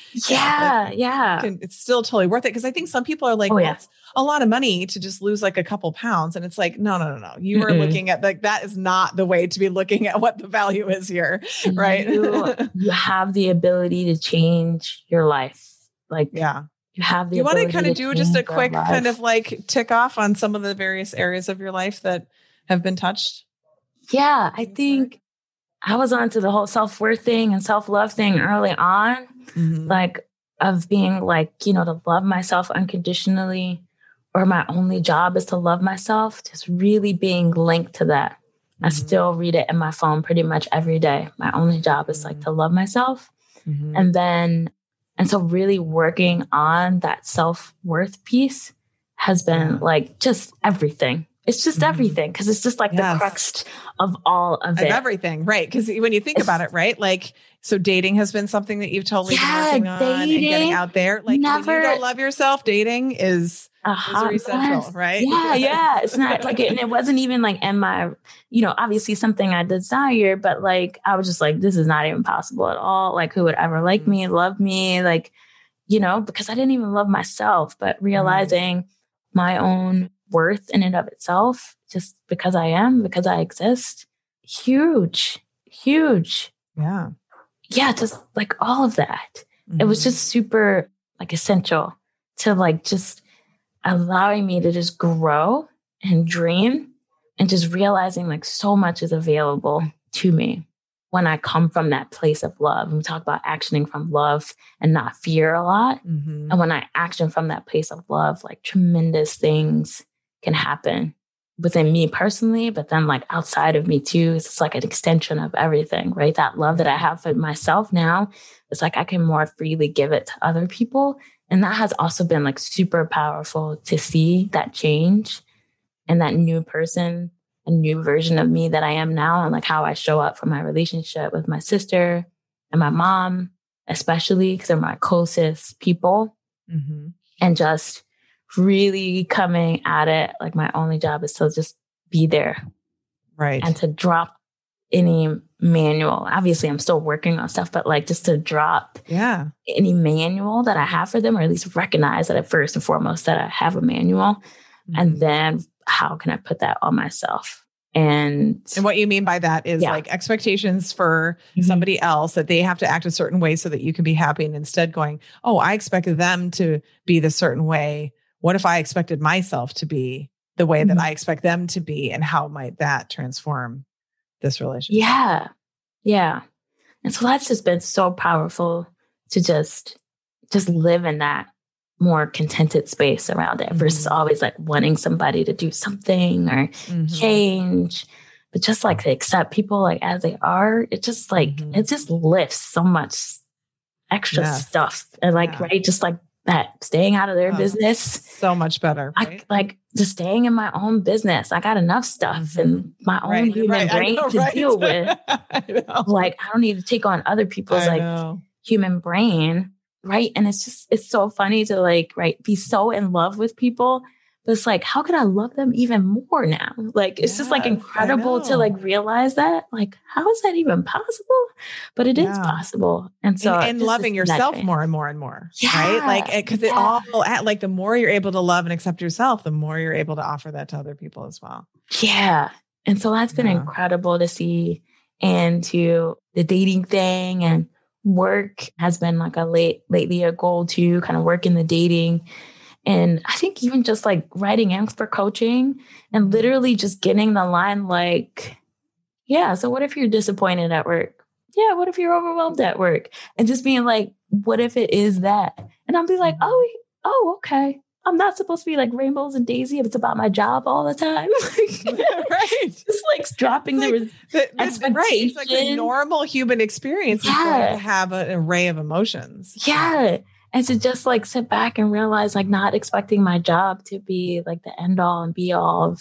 it's still totally worth it. Cause I think some people are like, it's a lot of money to just lose like a couple pounds. And it's like, no. You are looking at like, that is not the way to be looking at what the value is here. Right. You have the ability to change your life. Like, you have the you want to kind of do just a quick kind of like tick off on some of the various areas of your life that have been touched? Yeah. I think I was onto the whole self-worth thing and self-love thing early on, like of being like, you know, to love myself unconditionally, or my only job is to love myself, just really being linked to that. I still read it in my phone pretty much every day. My only job is like to love myself. And so really working on that self-worth piece has been like just everything. It's just everything. Cause it's just like the crux of all of it. Everything. Right. Cause when you think about it, right? Like, so dating has been something that you've totally been working on and getting out there. Like when you don't love yourself, dating is essential, right? Yeah. It's not like it, and it wasn't even like in my, you know, obviously something I desire, but like, I was just like, this is not even possible at all. Like who would ever like me, love me? Like, you know, because I didn't even love myself, but realizing my own worth in and of itself, just because I exist. Huge. Yeah. Just like all of that. It was just super like essential to like, just allowing me to just grow and dream and just realizing like so much is available to me when I come from that place of love. And we talk about actioning from love and not fear a lot. And when I action from that place of love, like tremendous things can happen within me personally, but then like outside of me too. It's like an extension of everything, right? That love that I have for myself now, it's like I can more freely give it to other people. And that has also been like super powerful to see that change and that new person, a new version of me that I am now, and like how I show up for my relationship with my sister and my mom, especially because they're my closest people. And just really coming at it like my only job is to just be there, right? And to drop any manual. Obviously, I'm still working on stuff, but like just to drop any manual that I have for them, or at least recognize that at first and foremost that I have a manual. And then how can I put that on myself? And what you mean by that is like expectations for somebody else, that they have to act a certain way so that you can be happy. And instead going, oh, I expected them to be this certain way. What if I expected myself to be the way that I expect them to be? And how might that transform this relationship? Yeah. Yeah. And so that's just been so powerful to just live in that more contented space around it versus always like wanting somebody to do something or change, but just like to accept people like as they are. It just like, it just lifts so much extra stuff. And like, right. Just like that, staying out of their business. So much better. Right? Like just staying in my own business. I got enough stuff and my own human brain to deal with. Like, I don't need to take on other people's human brain. Right. And it's so funny to like, be so in love with people. But it's like, how could I love them even more now? Like, it's just like incredible to like realize that. Like, how is that even possible? But it is possible. And so, and loving yourself more and more and more. Right. Like, because it all, like, the more you're able to love and accept yourself, the more you're able to offer that to other people as well. Yeah. And so that's been incredible to see. And to the dating thing and work has been like lately a goal to kind of work in the dating. And I think even just like writing in for coaching and literally just getting the line like, yeah, so what if you're disappointed at work? Yeah, what if you're overwhelmed at work? And just being like, what if it is that? And I'll be like, oh, okay. I'm not supposed to be like rainbows and daisy if it's about my job all the time. Right. Just like dropping right. It's like the normal human experience is going to have an array of emotions. Yeah. And to just like sit back and realize like not expecting my job to be like the end all and be all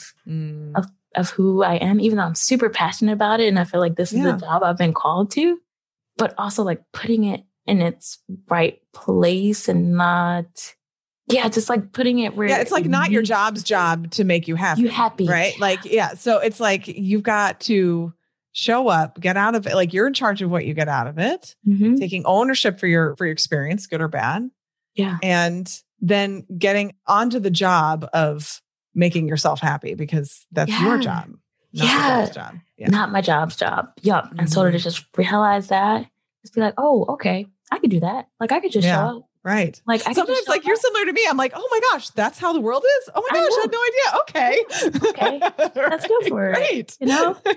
of who I am, even though I'm super passionate about it. And I feel like this is the job I've been called to, but also like putting it in its right place and not... Yeah, just like putting it where... Yeah, it's like not your job's job to make you happy. You happy. Right? Like, yeah. So it's like you've got to show up, get out of it. Like you're in charge of what you get out of it, taking ownership for your experience, good or bad. Yeah. And then getting onto the job of making yourself happy because that's your job, not your job's job. Yeah. Not my job's job. Yup. And so to just realize that, just be like, oh, okay, I could do that. Like I could just show up. Right. Like I sometimes like you're similar to me. I'm like, oh my gosh, that's how the world is. Oh my gosh, I had no idea. Okay. Let's go for it. Great. And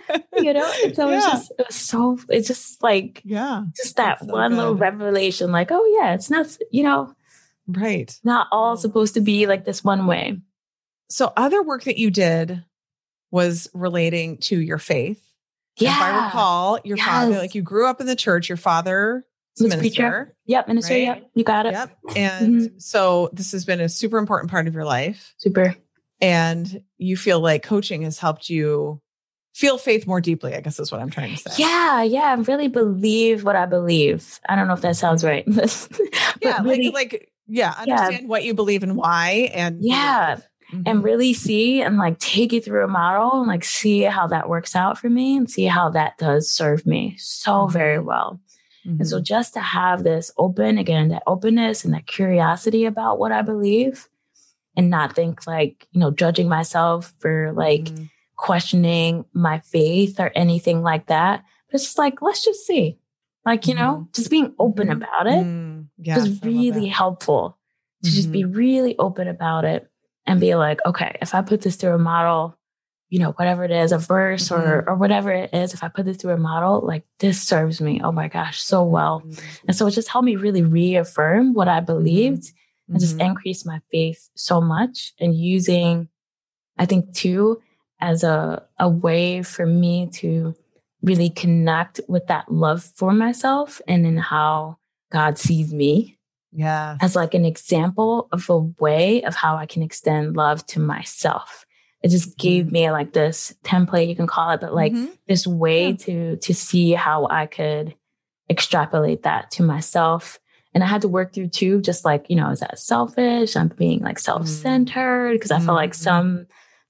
so it's just like, just that so one little revelation, like, oh yeah, it's not, right. Not all supposed to be like this one way. So other work that you did was relating to your faith. Yeah. If I recall, your father, like you grew up in the church, your father minister. Preacher. Yep. Minister. Right? Yep. You got it. Yep. And so this has been a super important part of your life. Super. And you feel like coaching has helped you feel faith more deeply, I guess is what I'm trying to say. Yeah. Yeah. I really believe what I believe. I don't know if that sounds right. But really, understand what you believe and why. And and really see and like take it through a model and like see how that works out for me and see how that does serve me so very well. And so just to have this that openness and that curiosity about what I believe and not think like, judging myself for like questioning my faith or anything like that. But it's just like, let's just see, like, just being open about it is really helpful to just be really open about it and be like, okay, if I put this through a model, whatever it is, a verse or whatever it is, if I put this through a model, like this serves me, oh my gosh, so well. And so it just helped me really reaffirm what I believed and just increase my faith so much. And using, I think too, as a way for me to really connect with that love for myself and in how God sees me. Yeah. As like an example of a way of how I can extend love to myself. It just gave me like this template, you can call it, but like this way to see how I could extrapolate that to myself. And I had to work through too, just like, is that selfish? I'm being like self-centered because I feel like some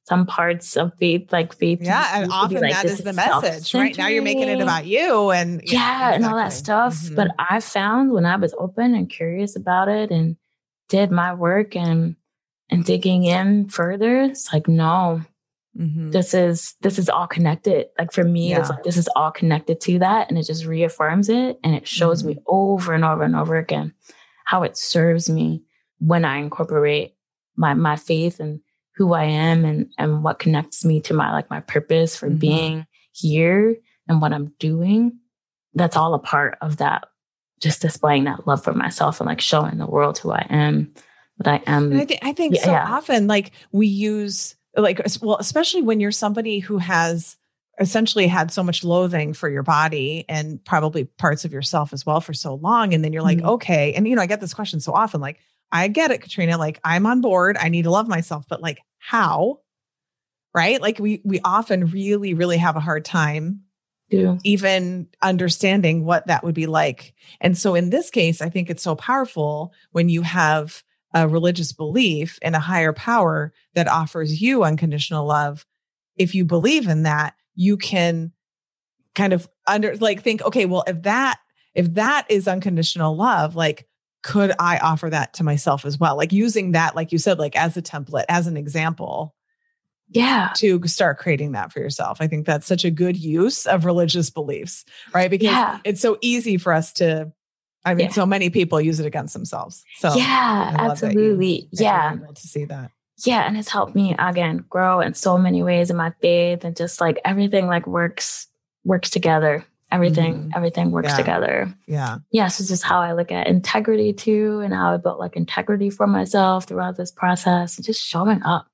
some parts of faith, like faith. Yeah. And often like, that is the message, right? Now you're making it about you and exactly. And all that stuff. Mm-hmm. But I found when I was open and curious about it and did my work and digging in further, it's like, no, this is all connected. Like for me, it's like, this is all connected to that. And it just reaffirms it. And it shows me over and over and over again how it serves me when I incorporate my faith and who I am and what connects me to my purpose for being here and what I'm doing. That's all a part of that, just displaying that love for myself and like showing the world who I am, what I am. And I think so often, like we use like, well, especially when you're somebody who has essentially had so much loathing for your body and probably parts of yourself as well for so long. And then you're like, okay. And, I get this question so often, like, I get it, Katrina, like I'm on board. I need to love myself, but like how, right? Like we often really, really have a hard time even understanding what that would be like. And so in this case, I think it's so powerful when you have a religious belief in a higher power that offers you unconditional love. If you believe in that, you can kind of think, okay, well, if that is unconditional love, like, could I offer that to myself as well? Like using that, like you said, like as a template, as an example, to start creating that for yourself. I think that's such a good use of religious beliefs, right? Because it's so easy for us to, so many people use it against themselves. So absolutely. You're able to see that. Yeah. And it's helped me again, grow in so many ways in my faith and just like everything like works together. Everything works together. Yeah. Yes. It's just how I look at integrity too. And how I built like integrity for myself throughout this process and just showing up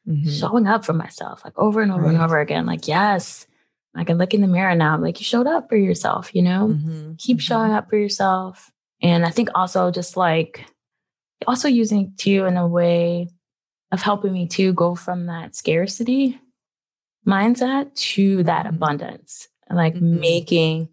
for myself like over and over and over again. Like, yes, I can look in the mirror now. I'm like, you showed up for yourself, keep showing up for yourself. And I think also just like also using too in a way of helping me to go from that scarcity mindset to that abundance. Like making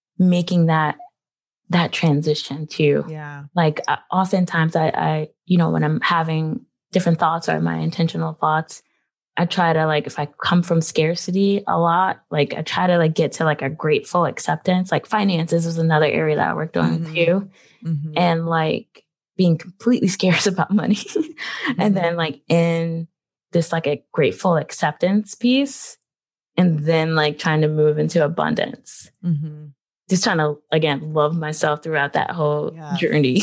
that transition too. Yeah. Like oftentimes I, when I'm having different thoughts or my intentional thoughts, I try to like, if I come from scarcity a lot, like I try to like get to like a grateful acceptance. Like finances is another area that I worked on too. And like being completely scarce about money. And then like in this like a grateful acceptance piece, and then like trying to move into abundance. Just trying to, again, love myself throughout that whole journey.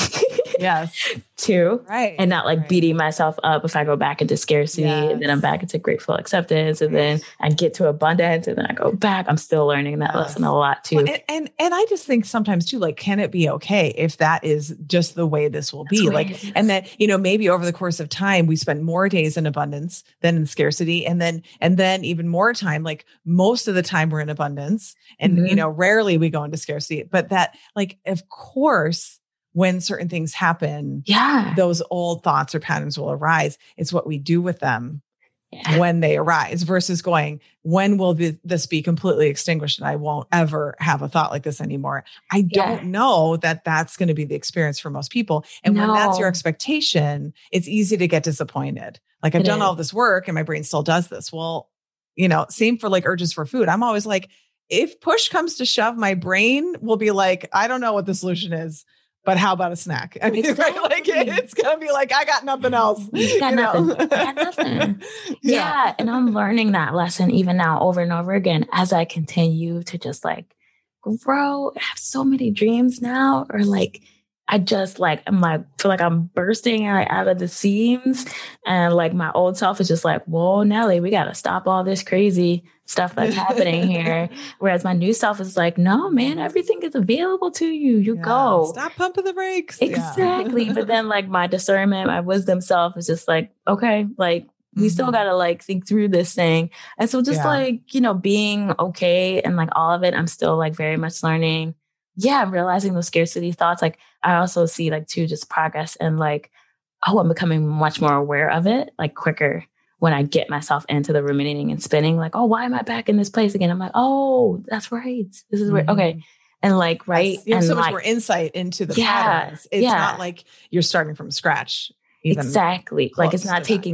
Too. Right. And not like beating myself up if I go back into scarcity and then I'm back into grateful acceptance and then I get to abundance and then I go back. I'm still learning that lesson a lot too. Well, and I just think sometimes too, like, can it be okay if that is just the way this will be? Like, and then, maybe over the course of time, we spend more days in abundance than in scarcity. And then even more time, like most of the time we're in abundance and, rarely we go into scarcity, but that like, of course, when certain things happen, those old thoughts or patterns will arise. It's what we do with them when they arise versus going, when will this be completely extinguished and I won't ever have a thought like this anymore? I don't know that that's going to be the experience for most people. And when that's your expectation, it's easy to get disappointed. Like I've done all this work and my brain still does this. Well, same for like urges for food. I'm always like, if push comes to shove, my brain will be like, I don't know what the solution is. But how about a snack? I mean, right? Like it's going to be like, I got nothing else. Got nothing. Yeah. And I'm learning that lesson even now over and over again, as I continue to just like grow, have so many dreams now, or like, I just like, feel like I'm bursting out of the seams and like my old self is just like, whoa, Nelly, we got to stop all this crazy stuff that's happening here. Whereas my new self is like, no, man, everything is available to you. You go. Stop pumping the brakes. Exactly. But then like my discernment, my wisdom self is just like, okay, like we still got to like think through this thing. And so just like, being okay and like all of it, I'm still like very much learning. Yeah, I'm realizing those scarcity thoughts. Like I also see like too, just progress and like, I'm becoming much more aware of it, like quicker when I get myself into the ruminating and spinning, like, oh, why am I back in this place again? I'm like, oh, that's right. This is where, okay. And like, right. You have and so like, much more insight into the patterns. It's not like you're starting from scratch. Exactly. Like it's not taking like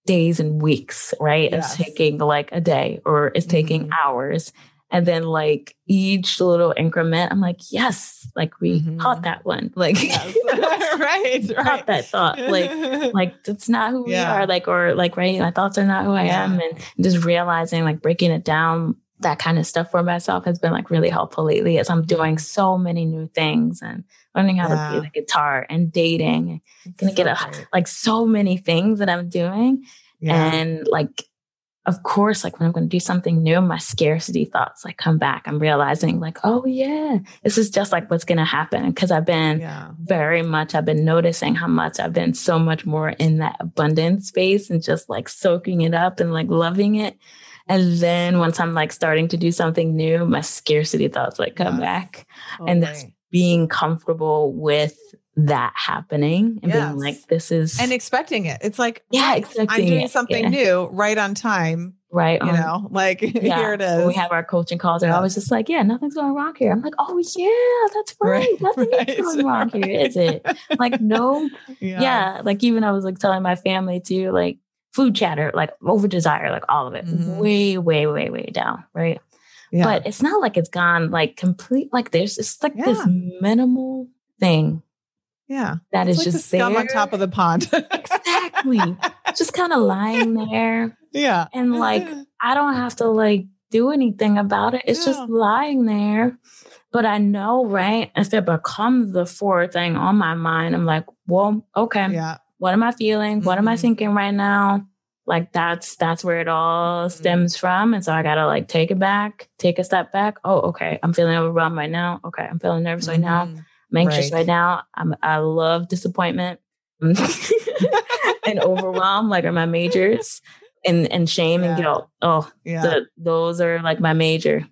days and weeks, right? Yes. It's taking like a day or it's taking hours. And then like each little increment, I'm like, yes, like we caught that one. Like, yes. right. Caught that thought. Like that's not who we are. Like, or like, right. My thoughts are not who I am. And just realizing, like breaking it down, that kind of stuff for myself has been like really helpful lately as I'm doing so many new things and learning how to play the guitar and dating. And gonna get like so many things that I'm doing. And like, of course, like when I'm going to do something new, my scarcity thoughts like come back. I'm realizing like, oh yeah, this is just like what's going to happen. Because I've been I've been noticing how much I've been so much more in that abundant space and just like soaking it up and like loving it. And then once I'm like starting to do something new, my scarcity thoughts like come back. And that's being comfortable with that happening and being like, this is, and expecting it. It's like, expecting I'm doing something new right on time. Right. You know, like here it is. When we have our coaching calls and I was just like, nothing's going wrong here. I'm like, oh yeah, that's right. Nothing is going wrong here, is it? Like, no. Yeah. Like even I was like telling my family too, like food chatter, like over desire, like all of it way, way, way, way down. Right. Yeah. But it's not like it's gone like complete, like there's just like this minimal thing. Yeah. That it's is like just the scum there. on top of the pond. Exactly. Just kind of lying there. Yeah. And like, I don't have to like do anything about it. It's just lying there. But I know, right? If it becomes the fourth thing on my mind, I'm like, well, okay. Yeah. What am I feeling? What am I thinking right now? Like that's where it all stems from. And so I got to like take a step back. Oh, okay. I'm feeling overwhelmed right now. Okay. I'm feeling nervous right now. I'm anxious right now. I love disappointment and overwhelm, like are my majors, and shame and guilt. Oh, those are like my major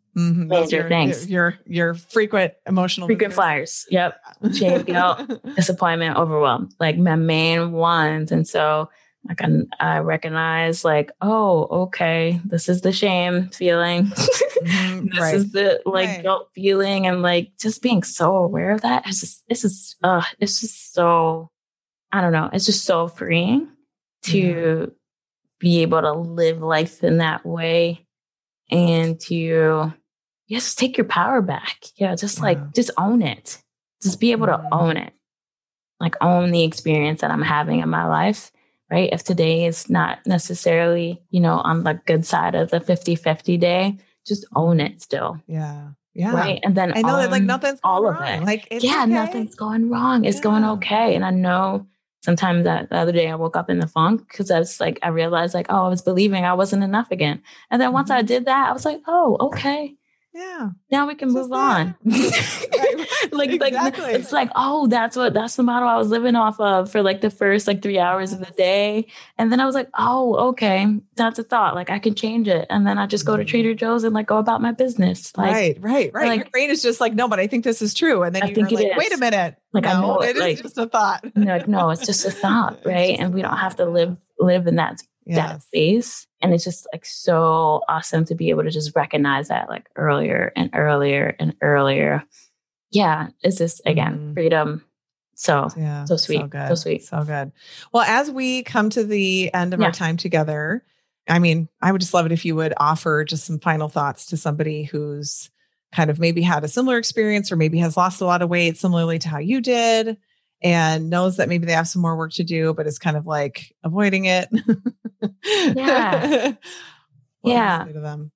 things. Your frequent emotional flyers. Yep. Shame, guilt, disappointment, overwhelm, like my main ones. And so like I recognize like, oh, okay, this is the shame feeling. This is the like guilt feeling, and like just being so aware of that. It's just so, I don't know. It's just so freeing to be able to live life in that way and to just take your power back. Yeah. Just own it. Just be able to own it. Like own the experience that I'm having in my life. Right. If today is not necessarily, on the good side of the 50-50 day, just own it still. Yeah. Yeah. Right. And then I know that like nothing's all going of wrong. it. Like, it's okay. Nothing's going wrong. It's going okay. And I know sometimes that the other day I woke up in the funk because I realized like, oh, I was believing I wasn't enough again. And then once I did that, I was like, oh, okay. Yeah. Now we can move on. Like it's like, oh, that's the model I was living off of for like the first like 3 hours of the day. And then I was like, oh, okay, that's a thought. Like I can change it. And then I just go to Trader Joe's and like go about my business. Like, right. Like, your brain is just like, no, but I think this is true. And then you're like, wait a minute. Like, no, I know it is just a thought. No, it's just a thought. Right. And we don't have to live in that space. And it's just like so awesome to be able to just recognize that like earlier and earlier and earlier. Yeah. It's just, again, freedom. So sweet. So sweet. So good. Well, as we come to the end of our time together, I mean, I would just love it if you would offer just some final thoughts to somebody who's kind of maybe had a similar experience or maybe has lost a lot of weight similarly to how you did and knows that maybe they have some more work to do, but is kind of like avoiding it. Yeah. What would you say to them?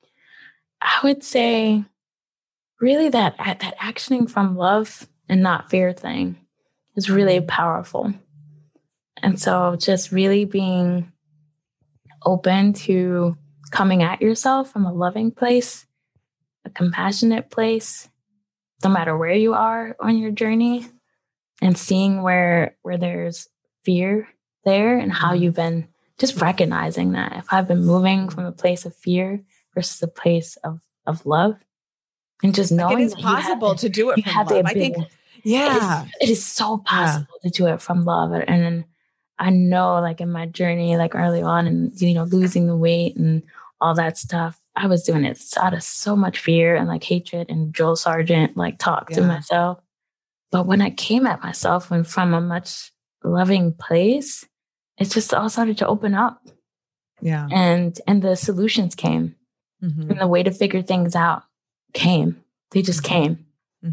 I would say really that actioning from love and not fear thing is really powerful. And so just really being open to coming at yourself from a loving place, a compassionate place, no matter where you are on your journey, and seeing where there's fear there and how you've been just recognizing that if I've been moving from a place of fear versus a place of love, and just knowing it is possible to do it from love. I think, it is so possible to do it from love. And then I know like in my journey, like early on and, losing the weight and all that stuff, I was doing it out of so much fear and like hatred and drill sergeant, like talk to myself. But when I came at myself and from a much loving place, it just all started to open up. Yeah. And the solutions came, and the way to figure things out came. They just came.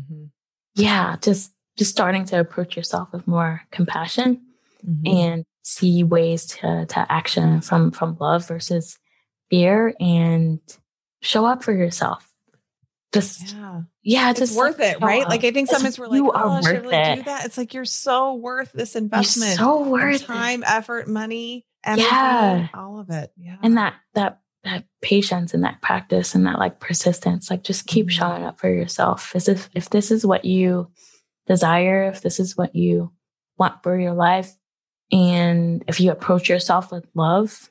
Yeah. Just starting to approach yourself with more compassion and see ways to action from love versus fear, and show up for yourself. Just it's worth it, right? Like I think sometimes we're like, oh, should I really do that? It's like, you're so worth this investment. You're so worth time, effort, money, energy, all of it. Yeah. And that patience and that practice and that like persistence, like just keep showing up for yourself. As if this is what you desire, if this is what you want for your life, and if you approach yourself with love,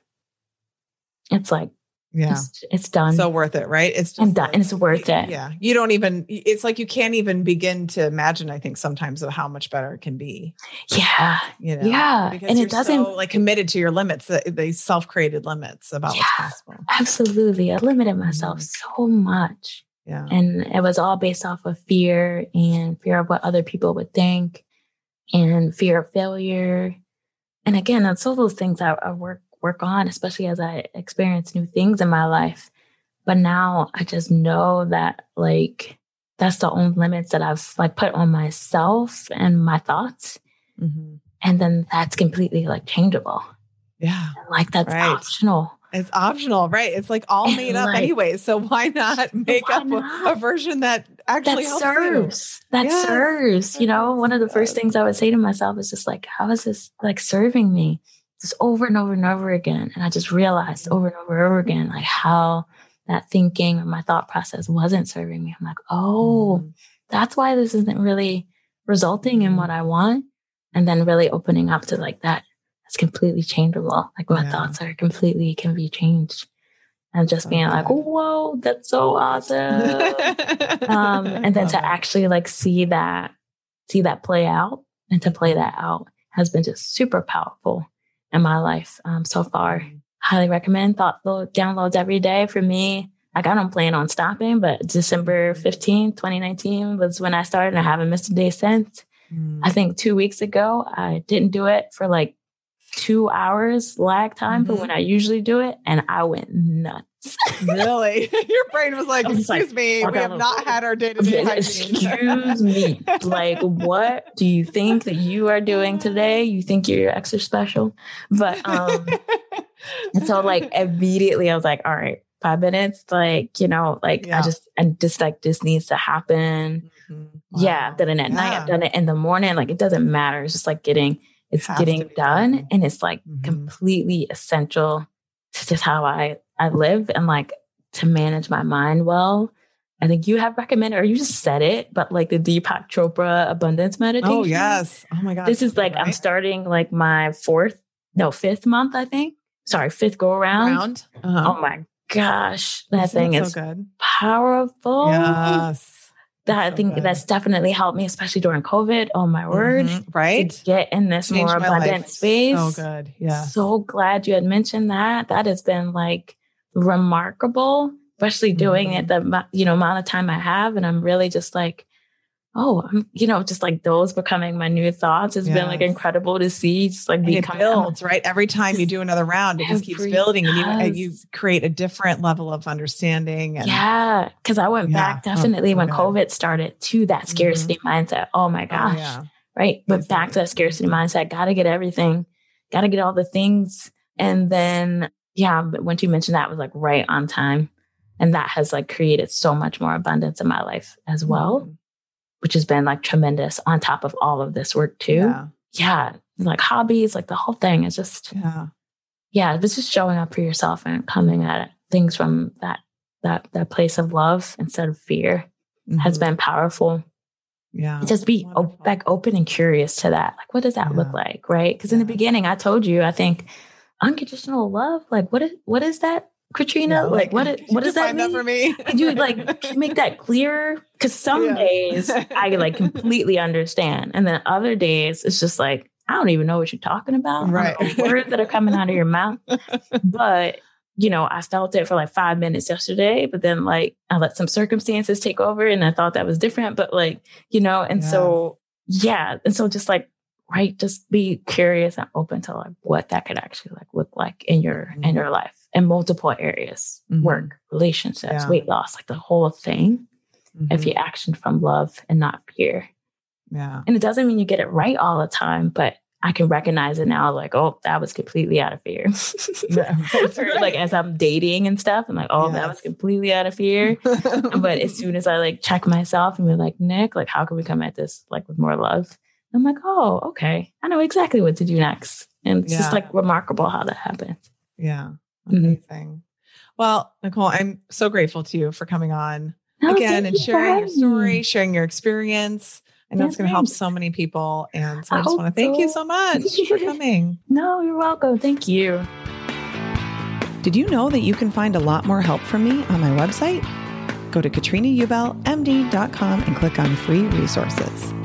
it's like, it's done. So worth it, right? It's just done. Like, and it's worth it. Yeah. You don't even, it's like, you can't even begin to imagine, I think sometimes, of how much better it can be. Yeah. You know? Yeah. Because and you're it doesn't so like committed to your limits, these self-created limits about what's possible. Absolutely. I limited myself so much. Yeah. And it was all based off of fear, and fear of what other people would think, and fear of failure. And again, that's all those things I work on, especially as I experience new things in my life. But now I just know that like, that's the own limits that I've like put on myself and my thoughts. And then that's completely like changeable. Yeah. Like that's optional. It's optional, right? It's like all made up anyway. So why not make up a version that actually serves? That serves. You know, one of the first things I would say to myself is just like, how is this like serving me? Just over and over and over again. And I just realized over and over again, like how that thinking or my thought process wasn't serving me. I'm like, oh, that's why this isn't really resulting in what I want. And then really opening up to like that's completely changeable. Like my thoughts are completely can be changed. And just being like, whoa, that's so awesome. And then to actually like see that play out, and to play that out has been just super powerful in my life so far. Highly recommend Thoughtful downloads every day for me. Like I don't plan on stopping, but December 15th, 2019 was when I started, and I haven't missed a day since. I think 2 weeks ago, I didn't do it for like 2 hours lag time for when I usually do it. And I went nuts. Really? Your brain was like, excuse me, we have not had our day-to-day hygiene. Excuse me. Like, what do you think that you are doing today? You think you're extra special? But, and so like immediately I was like, all right, 5 minutes, like, you know, like this needs to happen. Yeah. I've done it at night. I've done it in the morning. Like, it doesn't matter. It's just like getting done. And it's like completely essential to just how I live, and like to manage my mind well. I think you have recommended, or you just said it, but like the Deepak Chopra abundance meditation. Oh, yes. Oh my God. This is like, I'm starting like my fifth month, I think. Sorry, fifth go around. Oh my gosh. That thing is so good. Powerful. Yes. I think that's definitely helped me, especially during COVID. Oh my word. Right. To get in this more abundant space. So good. Yeah. So glad you had mentioned that. That has been like remarkable, especially doing it the amount of time I have. And I'm really just like, I'm, just like those becoming my new thoughts. It's been like incredible to see, just like it builds, right? Every time you do another round, it just keeps building, and you create a different level of understanding. And, because I went back definitely when COVID started to that scarcity mindset. Oh my gosh. Right. But back to that scarcity mindset, got to get everything, got to get all the things. And then, but once you mentioned that, was like right on time. And that has like created so much more abundance in my life as well. Which has been like tremendous on top of all of this work too. Yeah. Like hobbies, like the whole thing is just, it's just showing up for yourself and coming at things from that place of love instead of fear has been powerful. Yeah. Just be like open and curious to that. Like, what does that look like? Right. Cause in the beginning I told you, I think unconditional love, like what is that? Katrina, like what does that mean? That for me? Could you like make that clearer? Because some days I like completely understand, and then other days it's just like I don't even know what you're talking about. Right, words that are coming out of your mouth. But I felt it for like 5 minutes yesterday, but then like I let some circumstances take over, and I thought that was different. But like and so just like right? Just be curious and open to like what that could actually like look like in your life in multiple areas, work, relationships, weight loss, like the whole thing. If you action from love and not fear. Yeah. And it doesn't mean you get it right all the time, but I can recognize it now, like, oh, that was completely out of fear. Or like as I'm dating and stuff, I'm like, oh, that was completely out of fear. But as soon as I like check myself and be like, Nick, like, how can we come at this like with more love? I'm like, oh, okay. I know exactly what to do next. And it's just like remarkable how that happens. Yeah. Amazing. Well, Nicole, I'm so grateful to you for coming on again and sharing your story, sharing your experience. I know it's going to help so many people. And so I just want to thank you so much for coming. No, you're welcome. Thank you. Did you know that you can find a lot more help from me on my website? Go to KatrinaUbelMD.com and click on free resources.